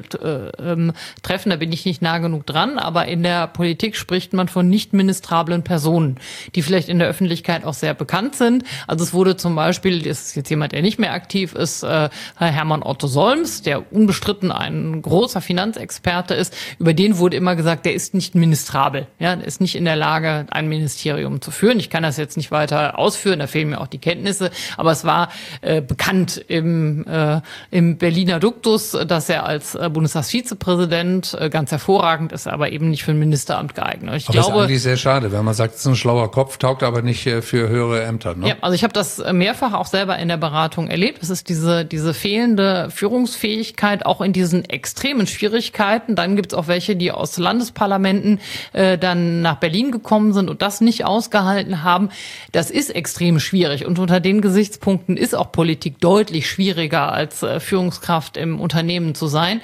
treffen, da bin ich nicht nah genug dran. Aber in der Politik spricht man von nicht ministrablen Personen, die vielleicht in der Öffentlichkeit auch sehr bekannt sind. Also es wurde zum Beispiel, das ist jetzt jemand, der nicht mehr aktiv ist, Hermann Otto Solms, der unbestritten ein großer Finanzexperte ist, über den wurde immer gesagt, der ist nicht ministrabel. Ja, der ist nicht in der Lage, ein Ministerium zu führen. Ich kann das jetzt nicht weiter ausführen, da fehlen mir auch die Kenntnisse. Aber es war bekannt im Berliner Duktus, dass er als Bundestagsvizepräsident ganz hervorragend ist, aber eben nicht für ein Ministeramt geeignet. Ich glaube, das ist eigentlich sehr schade, wenn man sagt, es ist ein schlauer Kopf, taugt aber nicht für höhere Ämter. Ne? Ja, also ich habe das mehrfach auch selber in der Beratung erlebt. Es ist diese fehlende Führungsfähigkeit, auch in diesen extremen Schwierigkeiten. Dann gibt es auch welche, die aus Landesparlamenten dann nach Berlin gekommen sind und das nicht ausgehalten haben. Das ist extrem schwierig. Und unter den Gesichtspunkten ist auch Politik deutlich schwieriger als Führungskraft im Unternehmen zu sein.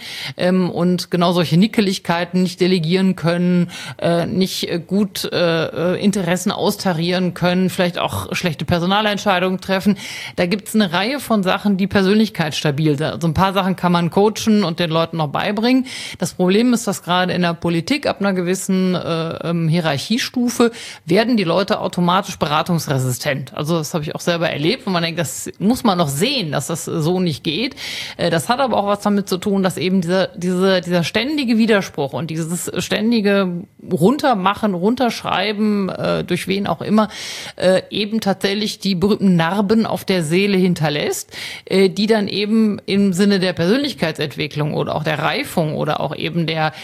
Und genau solche Nickeligkeiten, nicht delegieren können, nicht gut Interessen austarieren können, vielleicht auch schlechte Personalentscheidungen treffen. Da gibt es eine Reihe von Sachen, die persönlichkeitsstabil sind. Also ein paar Sachen kann man coachen und den Leuten noch beibringen. Das Problem ist, dass gerade in der Politik ab einer gewissen Hierarchiestufe werden die Leute automatisch beratungsresistent. Also das habe ich auch selber erlebt, wo man denkt, das muss man noch sehen, dass das so nicht geht. Das hat aber auch was damit zu tun, dass eben dieser ständige Widerspruch und dieses ständige Runtermachen, Runterschreiben, durch wen auch immer, eben tatsächlich die berühmten Narben auf der Seele hinterlässt, die dann eben im Sinne der Persönlichkeitsentwicklung oder auch der Reifung oder auch eben der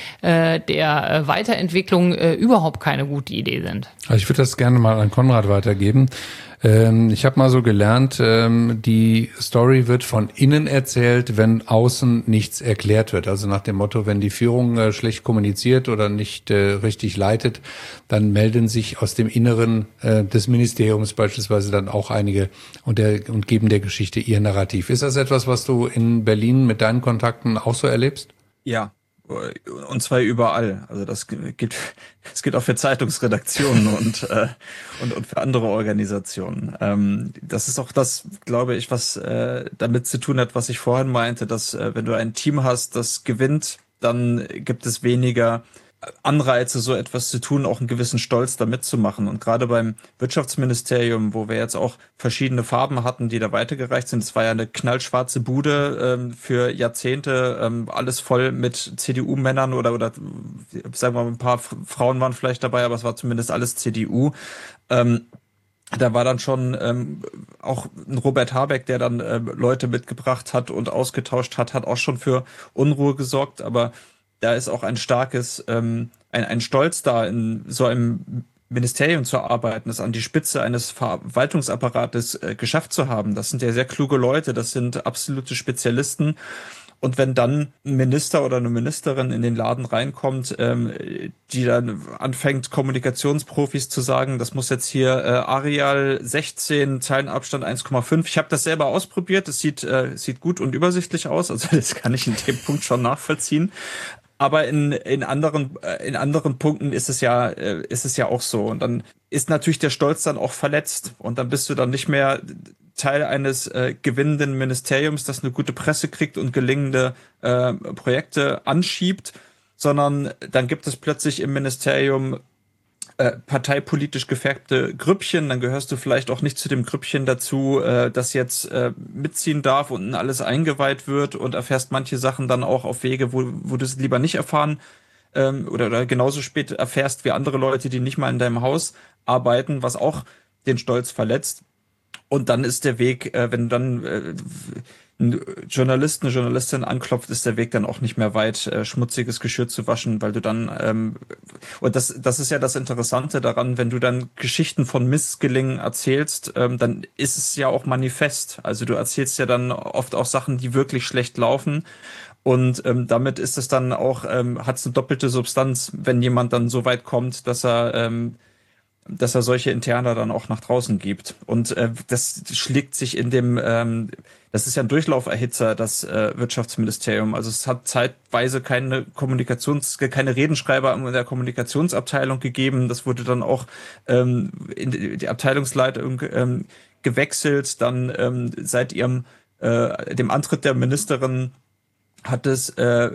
Weiterentwicklung überhaupt keine gute Idee sind. Also ich würde das gerne mal an Konrad weitergeben. Ich habe mal so gelernt, die Story wird von innen erzählt, wenn außen nichts erklärt wird. Also nach dem Motto, wenn die Führung schlecht kommuniziert oder nicht richtig leitet, dann melden sich aus dem Inneren des Ministeriums beispielsweise dann auch einige und geben der Geschichte ihr Narrativ. Ist das etwas, was du in Berlin mit deinen Kontakten auch so erlebst? Ja. Und zwar überall. Also das gilt auch für Zeitungsredaktionen und für andere Organisationen. Das ist auch das, glaube ich, was damit zu tun hat, was ich vorhin meinte, dass wenn du ein Team hast, das gewinnt, dann gibt es weniger Anreize, so etwas zu tun, auch einen gewissen Stolz da mitzumachen. Und gerade beim Wirtschaftsministerium, wo wir jetzt auch verschiedene Farben hatten, die da weitergereicht sind, es war ja eine knallschwarze Bude für Jahrzehnte, alles voll mit CDU-Männern oder sagen wir mal, ein paar Frauen waren vielleicht dabei, aber es war zumindest alles CDU. Da war dann schon auch ein Robert Habeck, der dann Leute mitgebracht hat und ausgetauscht hat auch schon für Unruhe gesorgt, aber da ist auch ein starkes, ein Stolz da, in so einem Ministerium zu arbeiten, es an die Spitze eines Verwaltungsapparates geschafft zu haben. Das sind ja sehr kluge Leute, das sind absolute Spezialisten. Und wenn dann ein Minister oder eine Ministerin in den Laden reinkommt, die dann anfängt, Kommunikationsprofis zu sagen, das muss jetzt hier Arial 16, Zeilenabstand 1,5. Ich habe das selber ausprobiert, es sieht gut und übersichtlich aus, also das kann ich in dem Punkt schon nachvollziehen. Aber in anderen Punkten ist es ja auch so. Und dann ist natürlich der Stolz dann auch verletzt. Und dann bist du dann nicht mehr Teil eines gewinnenden Ministeriums, das eine gute Presse kriegt und gelingende Projekte anschiebt, sondern dann gibt es plötzlich im Ministerium parteipolitisch gefärbte Grüppchen, dann gehörst du vielleicht auch nicht zu dem Grüppchen dazu, das jetzt mitziehen darf und in alles eingeweiht wird und erfährst manche Sachen dann auch auf Wege, wo du es lieber nicht erfahren oder genauso spät erfährst wie andere Leute, die nicht mal in deinem Haus arbeiten, was auch den Stolz verletzt. Und dann ist der Weg, wenn du dann ein Journalist, eine Journalistin anklopft, ist der Weg dann auch nicht mehr weit, schmutziges Geschirr zu waschen, weil du dann, und das ist ja das Interessante daran, wenn du dann Geschichten von Missgelingen erzählst, dann ist es ja auch manifest. Also du erzählst ja dann oft auch Sachen, die wirklich schlecht laufen. Und damit ist es dann auch, hat es eine doppelte Substanz, wenn jemand dann so weit kommt, dass er solche Interna dann auch nach draußen gibt. Und das schlägt sich das ist ja ein Durchlauferhitzer, das Wirtschaftsministerium. Also es hat zeitweise keine Redenschreiber in der Kommunikationsabteilung gegeben. Das wurde dann auch in die Abteilungsleitung gewechselt. Dann seit dem Antritt der Ministerin hat es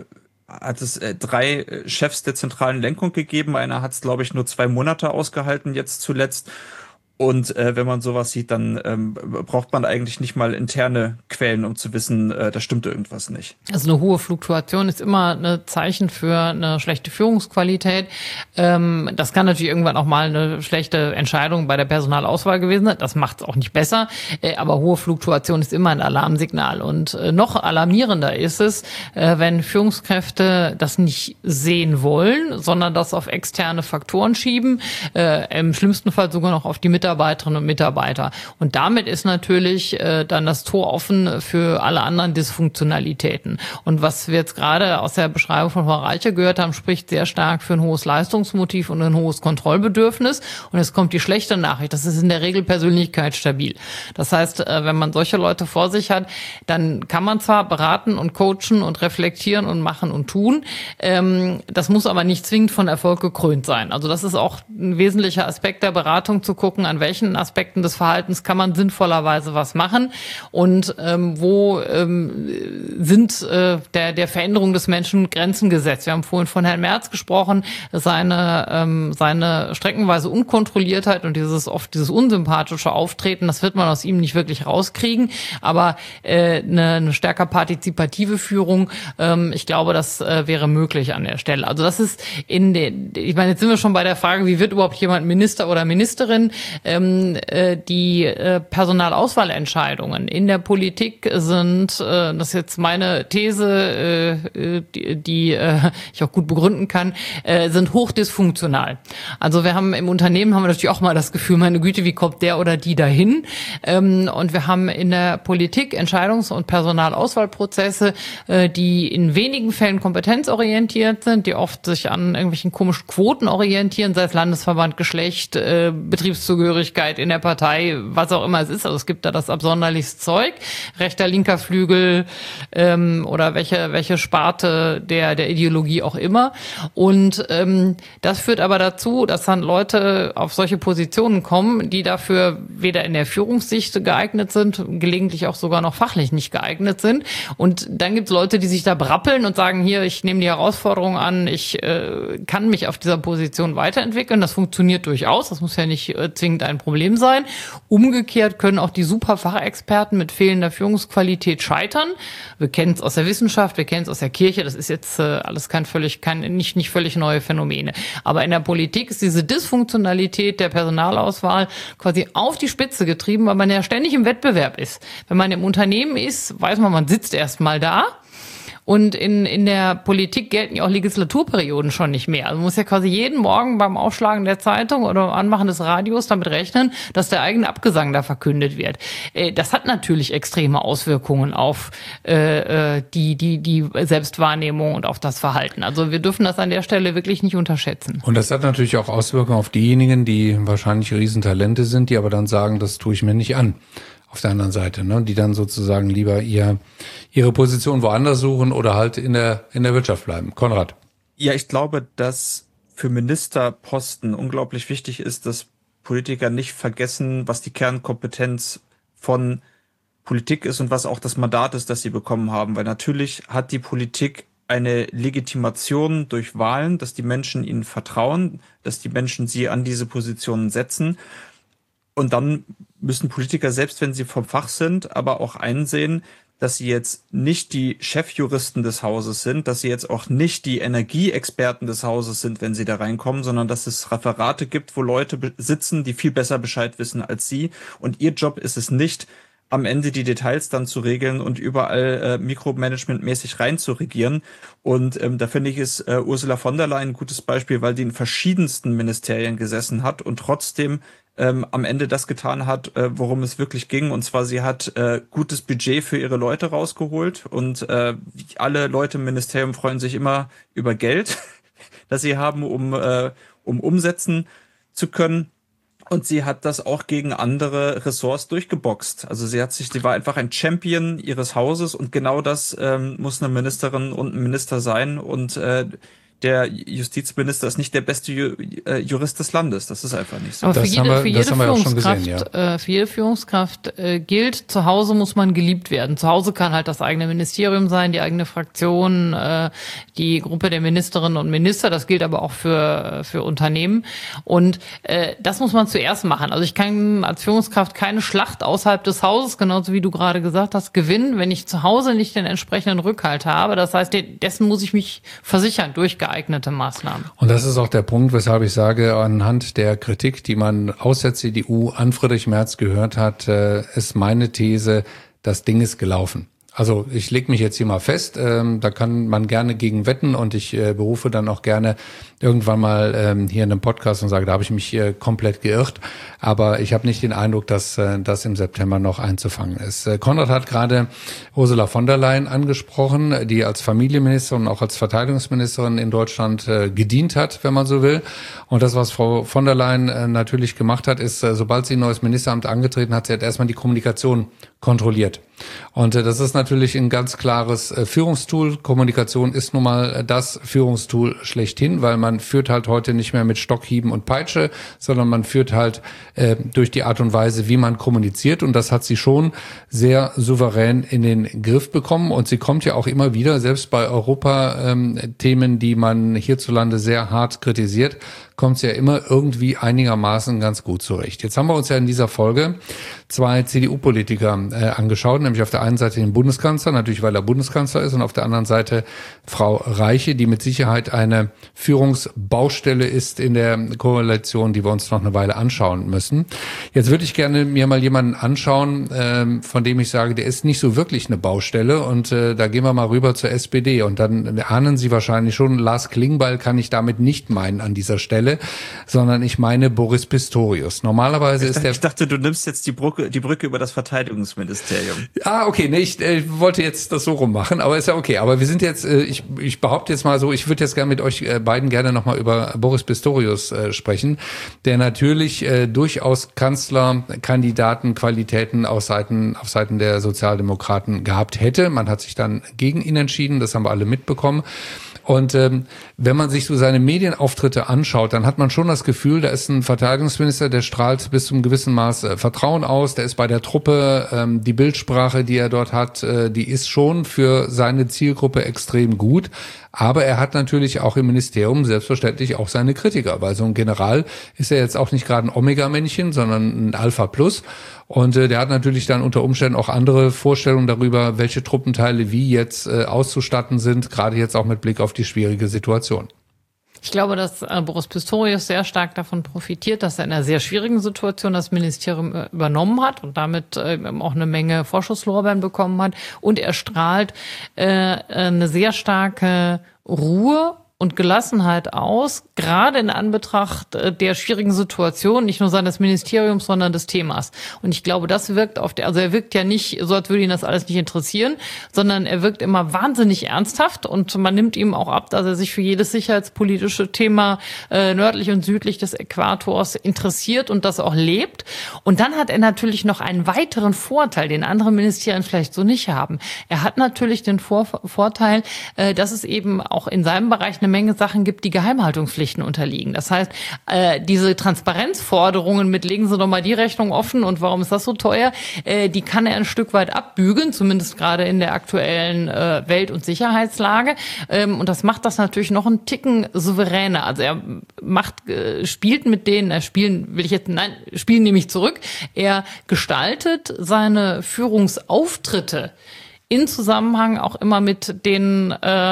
3 Chefs der zentralen Lenkung gegeben. Einer hat es, glaube ich, nur 2 Monate ausgehalten, jetzt zuletzt. Und wenn man sowas sieht, dann braucht man eigentlich nicht mal interne Quellen, um zu wissen, da stimmt irgendwas nicht. Also eine hohe Fluktuation ist immer ein Zeichen für eine schlechte Führungsqualität. Das kann natürlich irgendwann auch mal eine schlechte Entscheidung bei der Personalauswahl gewesen sein. Das macht es auch nicht besser. Aber hohe Fluktuation ist immer ein Alarmsignal. Und noch alarmierender ist es, wenn Führungskräfte das nicht sehen wollen, sondern das auf externe Faktoren schieben. Im schlimmsten Fall sogar noch auf die Mitarbeiterinnen und Mitarbeiter. Und damit ist natürlich dann das Tor offen für alle anderen Dysfunktionalitäten. Und was wir jetzt gerade aus der Beschreibung von Frau Reiche gehört haben, spricht sehr stark für ein hohes Leistungsmotiv und ein hohes Kontrollbedürfnis. Und jetzt kommt die schlechte Nachricht. Das ist in der Regel persönlichkeitsstabil. Das heißt, wenn man solche Leute vor sich hat, dann kann man zwar beraten und coachen und reflektieren und machen und tun. Das muss aber nicht zwingend von Erfolg gekrönt sein. Also das ist auch ein wesentlicher Aspekt der Beratung, zu gucken, an welchen Aspekten des Verhaltens kann man sinnvollerweise was machen und wo sind der Veränderung des Menschen Grenzen gesetzt. Wir haben vorhin von Herrn Merz gesprochen, seine streckenweise Unkontrolliertheit und dieses unsympathische Auftreten, das wird man aus ihm nicht wirklich rauskriegen, aber eine stärker partizipative Führung, ich glaube, das wäre möglich an der Stelle. Also das ist ich meine, jetzt sind wir schon bei der Frage, wie wird überhaupt jemand Minister oder Ministerin? Die Personalauswahlentscheidungen in der Politik sind, das ist jetzt meine These, die ich auch gut begründen kann, sind hochdysfunktional. Also im Unternehmen haben wir natürlich auch mal das Gefühl, meine Güte, wie kommt der oder die dahin? Und wir haben in der Politik Entscheidungs- und Personalauswahlprozesse, die in wenigen Fällen kompetenzorientiert sind, die oft sich an irgendwelchen komischen Quoten orientieren, sei es Landesverband, Geschlecht, Betriebszugehörigkeit in der Partei, was auch immer es ist. Also es gibt da das absonderlichste Zeug, rechter, linker Flügel oder welche Sparte der Ideologie auch immer. Und das führt aber dazu, dass dann Leute auf solche Positionen kommen, die dafür weder in der Führungssicht geeignet sind, gelegentlich auch sogar noch fachlich nicht geeignet sind. Und dann gibt es Leute, die sich da brappeln und sagen, hier, ich nehme die Herausforderung an, ich kann mich auf dieser Position weiterentwickeln. Das funktioniert durchaus. Das muss ja nicht zwingend ein Problem sein. Umgekehrt können auch die Superfachexperten mit fehlender Führungsqualität scheitern. Wir kennen es aus der Wissenschaft, wir kennen es aus der Kirche. Das ist jetzt alles nicht völlig neue Phänomene. Aber in der Politik ist diese Dysfunktionalität der Personalauswahl quasi auf die Spitze getrieben, weil man ja ständig im Wettbewerb ist. Wenn man im Unternehmen ist, weiß man sitzt erst mal da. Und in der Politik gelten ja auch Legislaturperioden schon nicht mehr. Also man muss ja quasi jeden Morgen beim Aufschlagen der Zeitung oder Anmachen des Radios damit rechnen, dass der eigene Abgesang da verkündet wird. Das hat natürlich extreme Auswirkungen auf die Selbstwahrnehmung und auf das Verhalten. Also wir dürfen das an der Stelle wirklich nicht unterschätzen. Und das hat natürlich auch Auswirkungen auf diejenigen, die wahrscheinlich Riesentalente sind, die aber dann sagen, das tue ich mir nicht an. Auf der anderen Seite, ne, die dann sozusagen lieber ihre Position woanders suchen oder halt in der Wirtschaft bleiben. Konrad. Ja, ich glaube, dass für Ministerposten unglaublich wichtig ist, dass Politiker nicht vergessen, was die Kernkompetenz von Politik ist und was auch das Mandat ist, das sie bekommen haben. Weil natürlich hat die Politik eine Legitimation durch Wahlen, dass die Menschen ihnen vertrauen, dass die Menschen sie an diese Positionen setzen. Und dann müssen Politiker, selbst wenn sie vom Fach sind, aber auch einsehen, dass sie jetzt nicht die Chefjuristen des Hauses sind, dass sie jetzt auch nicht die Energieexperten des Hauses sind, wenn sie da reinkommen, sondern dass es Referate gibt, wo Leute sitzen, die viel besser Bescheid wissen als sie. Und ihr Job ist es nicht, am Ende die Details dann zu regeln und überall mikromanagementmäßig rein zu regieren. Und da finde ich, ist Ursula von der Leyen ein gutes Beispiel, weil die in verschiedensten Ministerien gesessen hat und trotzdem am Ende das getan hat, worum es wirklich ging. Und zwar, sie hat gutes Budget für ihre Leute rausgeholt und alle Leute im Ministerium freuen sich immer über Geld, das sie haben, um umsetzen zu können. Und sie hat das auch gegen andere Ressorts durchgeboxt. Also sie war einfach ein Champion ihres Hauses und genau das muss eine Ministerin und ein Minister sein. Und der Justizminister ist nicht der beste Jurist des Landes. Das ist einfach nicht so. Aber für jede Führungskraft, für jede Führungskraft gilt, zu Hause muss man geliebt werden. Zu Hause kann halt das eigene Ministerium sein, die eigene Fraktion, die Gruppe der Ministerinnen und Minister. Das gilt aber auch für Unternehmen. Und das muss man zuerst machen. Also ich kann als Führungskraft keine Schlacht außerhalb des Hauses, genauso wie du gerade gesagt hast, gewinnen, wenn ich zu Hause nicht den entsprechenden Rückhalt habe. Das heißt, dessen muss ich mich versichern durch geeignete Maßnahmen. Und das ist auch der Punkt, weshalb ich sage, anhand der Kritik, die man aus der CDU an Friedrich Merz gehört hat, ist meine These, das Ding ist gelaufen. Also ich lege mich jetzt hier mal fest, da kann man gerne gegen wetten und ich berufe dann auch gerne irgendwann mal hier in einem Podcast und sage, da habe ich mich komplett geirrt. Aber ich habe nicht den Eindruck, dass das im September noch einzufangen ist. Konrad hat gerade Ursula von der Leyen angesprochen, die als Familienministerin und auch als Verteidigungsministerin in Deutschland gedient hat, wenn man so will. Und das, was Frau von der Leyen natürlich gemacht hat, ist, sobald sie ein neues Ministeramt angetreten hat, sie hat erstmal die Kommunikation kontrolliert. Und das ist natürlich ein ganz klares Führungstool. Kommunikation ist nun mal das Führungstool schlechthin, weil man führt halt heute nicht mehr mit Stockhieben und Peitsche, sondern man führt halt durch die Art und Weise, wie man kommuniziert. Und das hat sie schon sehr souverän in den Griff bekommen. Und sie kommt ja auch immer wieder, selbst bei Europa-Themen, die man hierzulande sehr hart kritisiert, kommt sie ja immer irgendwie einigermaßen ganz gut zurecht. Jetzt haben wir uns ja in dieser Folge zwei CDU-Politiker angeschaut, nämlich auf der einen Seite den Bundeskanzler, natürlich weil er Bundeskanzler ist, und auf der anderen Seite Frau Reiche, die mit Sicherheit eine Führungsbaustelle ist in der Koalition, die wir uns noch eine Weile anschauen müssen. Jetzt würde ich gerne mir mal jemanden anschauen, von dem ich sage, der ist nicht so wirklich eine Baustelle, und da gehen wir mal rüber zur SPD, und dann ahnen Sie wahrscheinlich schon, Lars Klingbeil kann ich damit nicht meinen an dieser Stelle, sondern ich meine Boris Pistorius. Normalerweise Ich dachte, du nimmst jetzt die Brücke über das Verteidigungsministerium. Okay, nee, ich wollte jetzt das so rummachen, aber ist ja okay. Aber wir sind jetzt, ich behaupte jetzt mal so, ich würde jetzt gerne mit euch beiden gerne nochmal über Boris Pistorius sprechen, der natürlich durchaus Kanzlerkandidatenqualitäten auf Seiten der Sozialdemokraten gehabt hätte. Man hat sich dann gegen ihn entschieden, das haben wir alle mitbekommen. Und wenn man sich so seine Medienauftritte anschaut, dann hat man schon das Gefühl, da ist ein Verteidigungsminister, der strahlt bis zum gewissen Maß Vertrauen aus, der ist bei der Truppe, die Bildsprache, die er dort hat, die ist schon für seine Zielgruppe extrem gut. Aber er hat natürlich auch im Ministerium selbstverständlich auch seine Kritiker, weil so ein General ist ja jetzt auch nicht gerade ein Omega-Männchen, sondern ein Alpha Plus. Und der hat natürlich dann unter Umständen auch andere Vorstellungen darüber, welche Truppenteile wie jetzt auszustatten sind, gerade jetzt auch mit Blick auf die schwierige Situation. Ich glaube, dass Boris Pistorius sehr stark davon profitiert, dass er in einer sehr schwierigen Situation das Ministerium übernommen hat und damit auch eine Menge Vorschusslorbeeren bekommen hat. Und er strahlt eine sehr starke Ruhe und Gelassenheit aus, gerade in Anbetracht der schwierigen Situation, nicht nur seines Ministeriums, sondern des Themas. Und ich glaube, das wirkt also er wirkt ja nicht so, als würde ihn das alles nicht interessieren, sondern er wirkt immer wahnsinnig ernsthaft, und man nimmt ihm auch ab, dass er sich für jedes sicherheitspolitische Thema nördlich und südlich des Äquators interessiert und das auch lebt. Und dann hat er natürlich noch einen weiteren Vorteil, den andere Ministerien vielleicht so nicht haben. Er hat natürlich den Vorteil, dass es eben auch in seinem Bereich eine Menge Sachen gibt, die Geheimhaltungspflichten unterliegen. Das heißt, diese Transparenzforderungen mit legen Sie doch mal die Rechnung offen und warum ist das so teuer, die kann er ein Stück weit abbügen, zumindest gerade in der aktuellen Welt- und Sicherheitslage. Und das macht das natürlich noch einen Ticken souveräner. Also er spielt mit denen, spielen nehme ich zurück. Er gestaltet seine Führungsauftritte in Zusammenhang auch immer mit den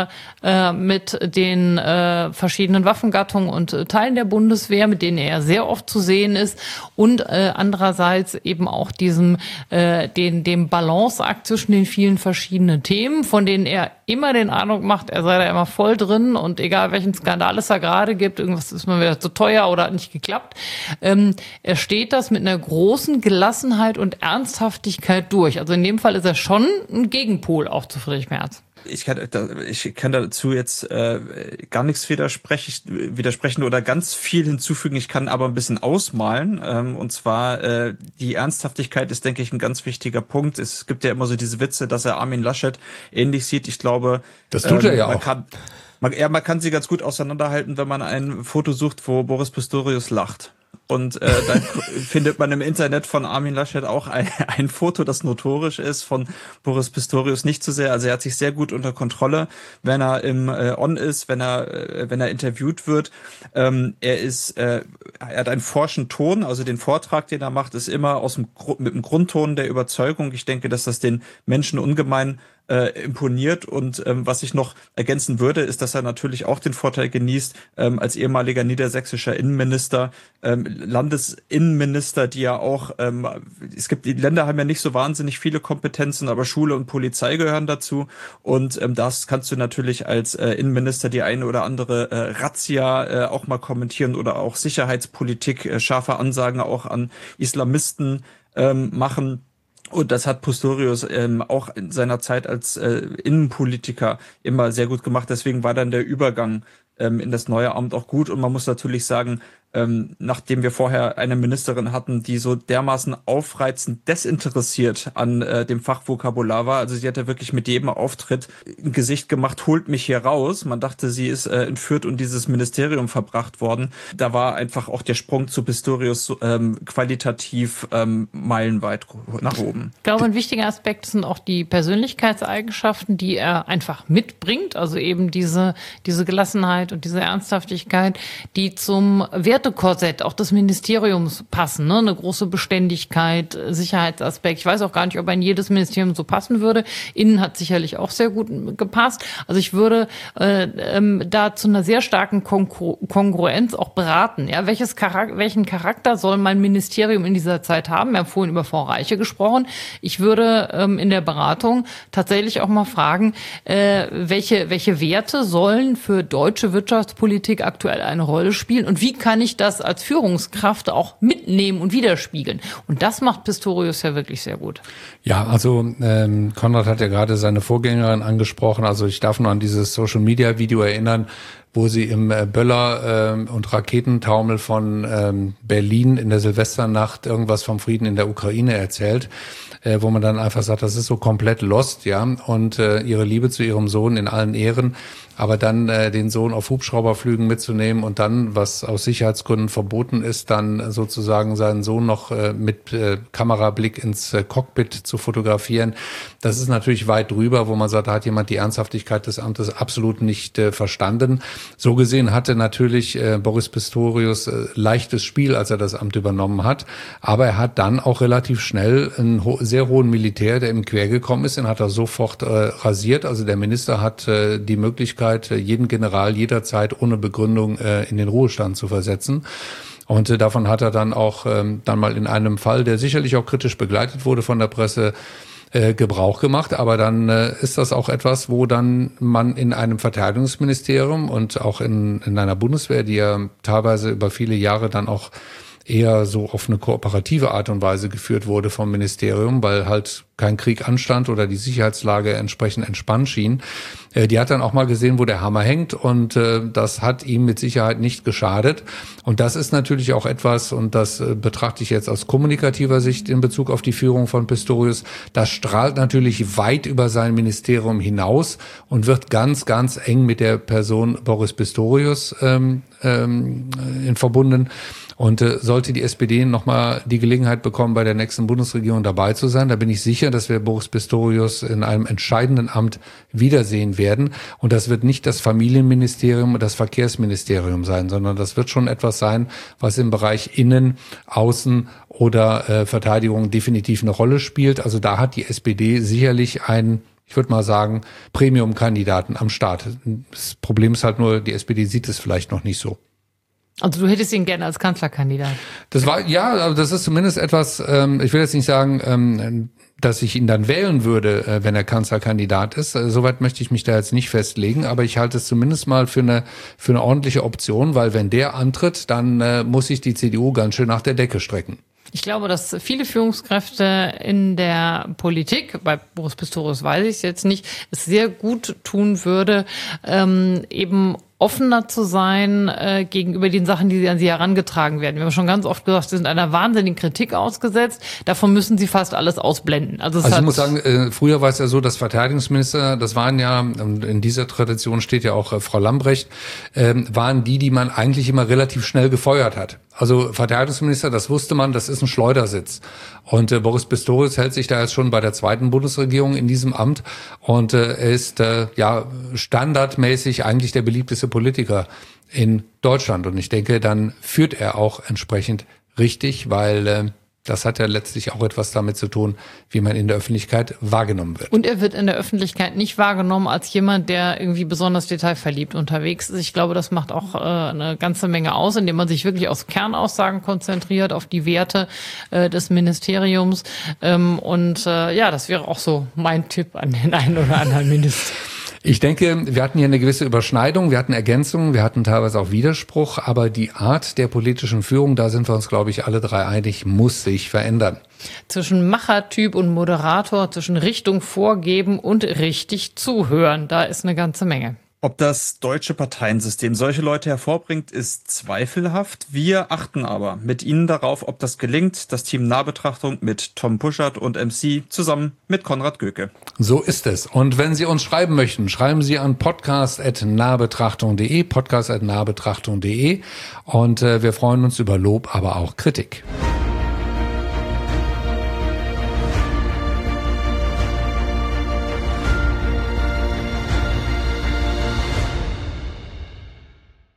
verschiedenen Waffengattungen und Teilen der Bundeswehr, mit denen er sehr oft zu sehen ist, und andererseits eben auch dem Balanceakt zwischen den vielen verschiedenen Themen, von denen er immer den Eindruck macht, er sei da immer voll drin und egal welchen Skandal es da gerade gibt, irgendwas ist mal wieder zu teuer oder hat nicht geklappt. Er steht das mit einer großen Gelassenheit und Ernsthaftigkeit durch. Also in dem Fall ist er schon ein Gegenpol auch zu Friedrich Merz. Ich kann dazu jetzt gar nichts widersprechen oder ganz viel hinzufügen. Ich kann aber ein bisschen ausmalen. Und zwar die Ernsthaftigkeit ist, denke ich, ein ganz wichtiger Punkt. Es gibt ja immer so diese Witze, dass er Armin Laschet ähnlich sieht. Ich glaube, das tut er ja auch. Man kann sie ganz gut auseinanderhalten, wenn man ein Foto sucht, wo Boris Pistorius lacht. Und dann findet man im Internet von Armin Laschet auch ein Foto, das notorisch ist, von Boris Pistorius nicht zu sehr. Also er hat sich sehr gut unter Kontrolle, wenn er im On ist, wenn er interviewt wird. Er hat einen forschen Ton, also den Vortrag, den er macht, ist immer mit dem Grundton der Überzeugung. Ich denke, dass das den Menschen ungemein imponiert. Und was ich noch ergänzen würde, ist, dass er natürlich auch den Vorteil genießt, als ehemaliger niedersächsischer Innenminister, Landesinnenminister, die ja auch, die Länder haben ja nicht so wahnsinnig viele Kompetenzen, aber Schule und Polizei gehören dazu. Und das kannst du natürlich als Innenminister die eine oder andere Razzia auch mal kommentieren oder auch Sicherheitspolitik, scharfe Ansagen auch an Islamisten machen. Und das hat Pistorius auch in seiner Zeit als Innenpolitiker immer sehr gut gemacht. Deswegen war dann der Übergang in das neue Amt auch gut. Und man muss natürlich sagen, nachdem wir vorher eine Ministerin hatten, die so dermaßen aufreizend desinteressiert an dem Fachvokabular war, also sie hat ja wirklich mit jedem Auftritt ein Gesicht gemacht, holt mich hier raus. Man dachte, sie ist entführt und dieses Ministerium verbracht worden. Da war einfach auch der Sprung zu Pistorius qualitativ meilenweit nach oben. Ich glaube, ein wichtiger Aspekt sind auch die Persönlichkeitseigenschaften, die er einfach mitbringt. Also eben diese Gelassenheit und diese Ernsthaftigkeit, die zum Wertekorsett auch des Ministeriums passen. Ne? Eine große Beständigkeit, Sicherheitsaspekt. Ich weiß auch gar nicht, ob er in jedes Ministerium so passen würde. Innen hat sicherlich auch sehr gut gepasst. Also ich würde da zu einer sehr starken Kongruenz auch beraten. Ja? Welchen Charakter soll mein Ministerium in dieser Zeit haben? Wir haben vorhin über Frau Reiche gesprochen. Ich würde in der Beratung tatsächlich auch mal fragen, welche Werte sollen für deutsche Wirtschaftspolitik aktuell eine Rolle spielen und wie kann ich das als Führungskraft auch mitnehmen und widerspiegeln? Und das macht Pistorius ja wirklich sehr gut. Ja, also Konrad hat ja gerade seine Vorgängerin angesprochen. Also ich darf nur an dieses Social-Media-Video erinnern, wo sie im Böller und Raketentaumel von Berlin in der Silvesternacht irgendwas vom Frieden in der Ukraine erzählt, wo man dann einfach sagt, das ist so komplett lost, ja, und ihre Liebe zu ihrem Sohn in allen Ehren, aber dann den Sohn auf Hubschrauberflügen mitzunehmen und dann, was aus Sicherheitsgründen verboten ist, dann sozusagen seinen Sohn noch mit Kamerablick ins Cockpit zu fotografieren, das ist natürlich weit drüber, wo man sagt, da hat jemand die Ernsthaftigkeit des Amtes absolut nicht verstanden. So gesehen hatte natürlich Boris Pistorius leichtes Spiel, als er das Amt übernommen hat, aber er hat dann auch relativ schnell einen sehr hohen Militär, der ihm quer gekommen ist, den hat er sofort rasiert. Also der Minister hat die Möglichkeit, jeden General jederzeit ohne Begründung in den Ruhestand zu versetzen. Und davon hat er dann auch dann mal in einem Fall, der sicherlich auch kritisch begleitet wurde von der Presse, Gebrauch gemacht. Aber dann ist das auch etwas, wo dann man in einem Verteidigungsministerium und auch in einer Bundeswehr, die ja teilweise über viele Jahre dann auch eher so auf eine kooperative Art und Weise geführt wurde vom Ministerium, weil halt kein Krieg anstand oder die Sicherheitslage entsprechend entspannt schien. Die hat dann auch mal gesehen, wo der Hammer hängt und das hat ihm mit Sicherheit nicht geschadet. Und das ist natürlich auch etwas, und das betrachte ich jetzt aus kommunikativer Sicht in Bezug auf die Führung von Pistorius, das strahlt natürlich weit über sein Ministerium hinaus und wird ganz, ganz eng mit der Person Boris Pistorius verbunden. Und sollte die SPD nochmal die Gelegenheit bekommen, bei der nächsten Bundesregierung dabei zu sein, da bin ich sicher, dass wir Boris Pistorius in einem entscheidenden Amt wiedersehen werden. Und das wird nicht das Familienministerium und das Verkehrsministerium sein, sondern das wird schon etwas sein, was im Bereich Innen-, Außen- oder Verteidigung definitiv eine Rolle spielt. Also da hat die SPD sicherlich ein, ich ich würde mal sagen, Premium-Kandidaten am Start. Das Problem ist halt nur, die SPD sieht es vielleicht noch nicht so. Also du hättest ihn gerne als Kanzlerkandidat. Das war, ja, aber das ist zumindest etwas, ich will jetzt nicht sagen, dass ich ihn dann wählen würde, wenn er Kanzlerkandidat ist. Soweit möchte ich mich da jetzt nicht festlegen, aber ich halte es zumindest mal für eine ordentliche Option, weil wenn der antritt, dann muss sich die CDU ganz schön nach der Decke strecken. Ich glaube, dass viele Führungskräfte in der Politik, bei Boris Pistorius weiß ich es jetzt nicht, es sehr gut tun würde, eben offener zu sein gegenüber den Sachen, die an sie herangetragen werden. Wir haben schon ganz oft gesagt, sie sind einer wahnsinnigen Kritik ausgesetzt. Davon müssen sie fast alles ausblenden. Also ich muss sagen, früher war es ja so, dass Verteidigungsminister, das waren ja, und in dieser Tradition steht ja auch Frau Lambrecht, waren die man eigentlich immer relativ schnell gefeuert hat. Also Verteidigungsminister, das wusste man, das ist ein Schleudersitz. Und Boris Pistorius hält sich da jetzt schon bei der zweiten Bundesregierung in diesem Amt und er ist standardmäßig eigentlich der beliebteste Politiker in Deutschland. Und ich denke, dann führt er auch entsprechend richtig, weil das hat ja letztlich auch etwas damit zu tun, wie man in der Öffentlichkeit wahrgenommen wird. Und er wird in der Öffentlichkeit nicht wahrgenommen als jemand, der irgendwie besonders detailverliebt unterwegs ist. Ich glaube, das macht auch eine ganze Menge aus, indem man sich wirklich auf Kernaussagen konzentriert, auf die Werte des Ministeriums. Das wäre auch so mein Tipp an den einen oder anderen Minister. Ich denke, wir hatten hier eine gewisse Überschneidung, wir hatten Ergänzungen, wir hatten teilweise auch Widerspruch, aber die Art der politischen Führung, da sind wir uns, glaube ich, alle drei einig, muss sich verändern. Zwischen Machertyp und Moderator, zwischen Richtung vorgeben und richtig zuhören, da ist eine ganze Menge. Ob das deutsche Parteiensystem solche Leute hervorbringt, ist zweifelhaft. Wir achten aber mit Ihnen darauf, ob das gelingt. Das Team Nahbetrachtung mit Tom Puschert und MC zusammen mit Konrad Göke. So ist es. Und wenn Sie uns schreiben möchten, schreiben Sie an podcast@nahbetrachtung.de, podcast@nahbetrachtung.de. Und wir freuen uns über Lob, aber auch Kritik.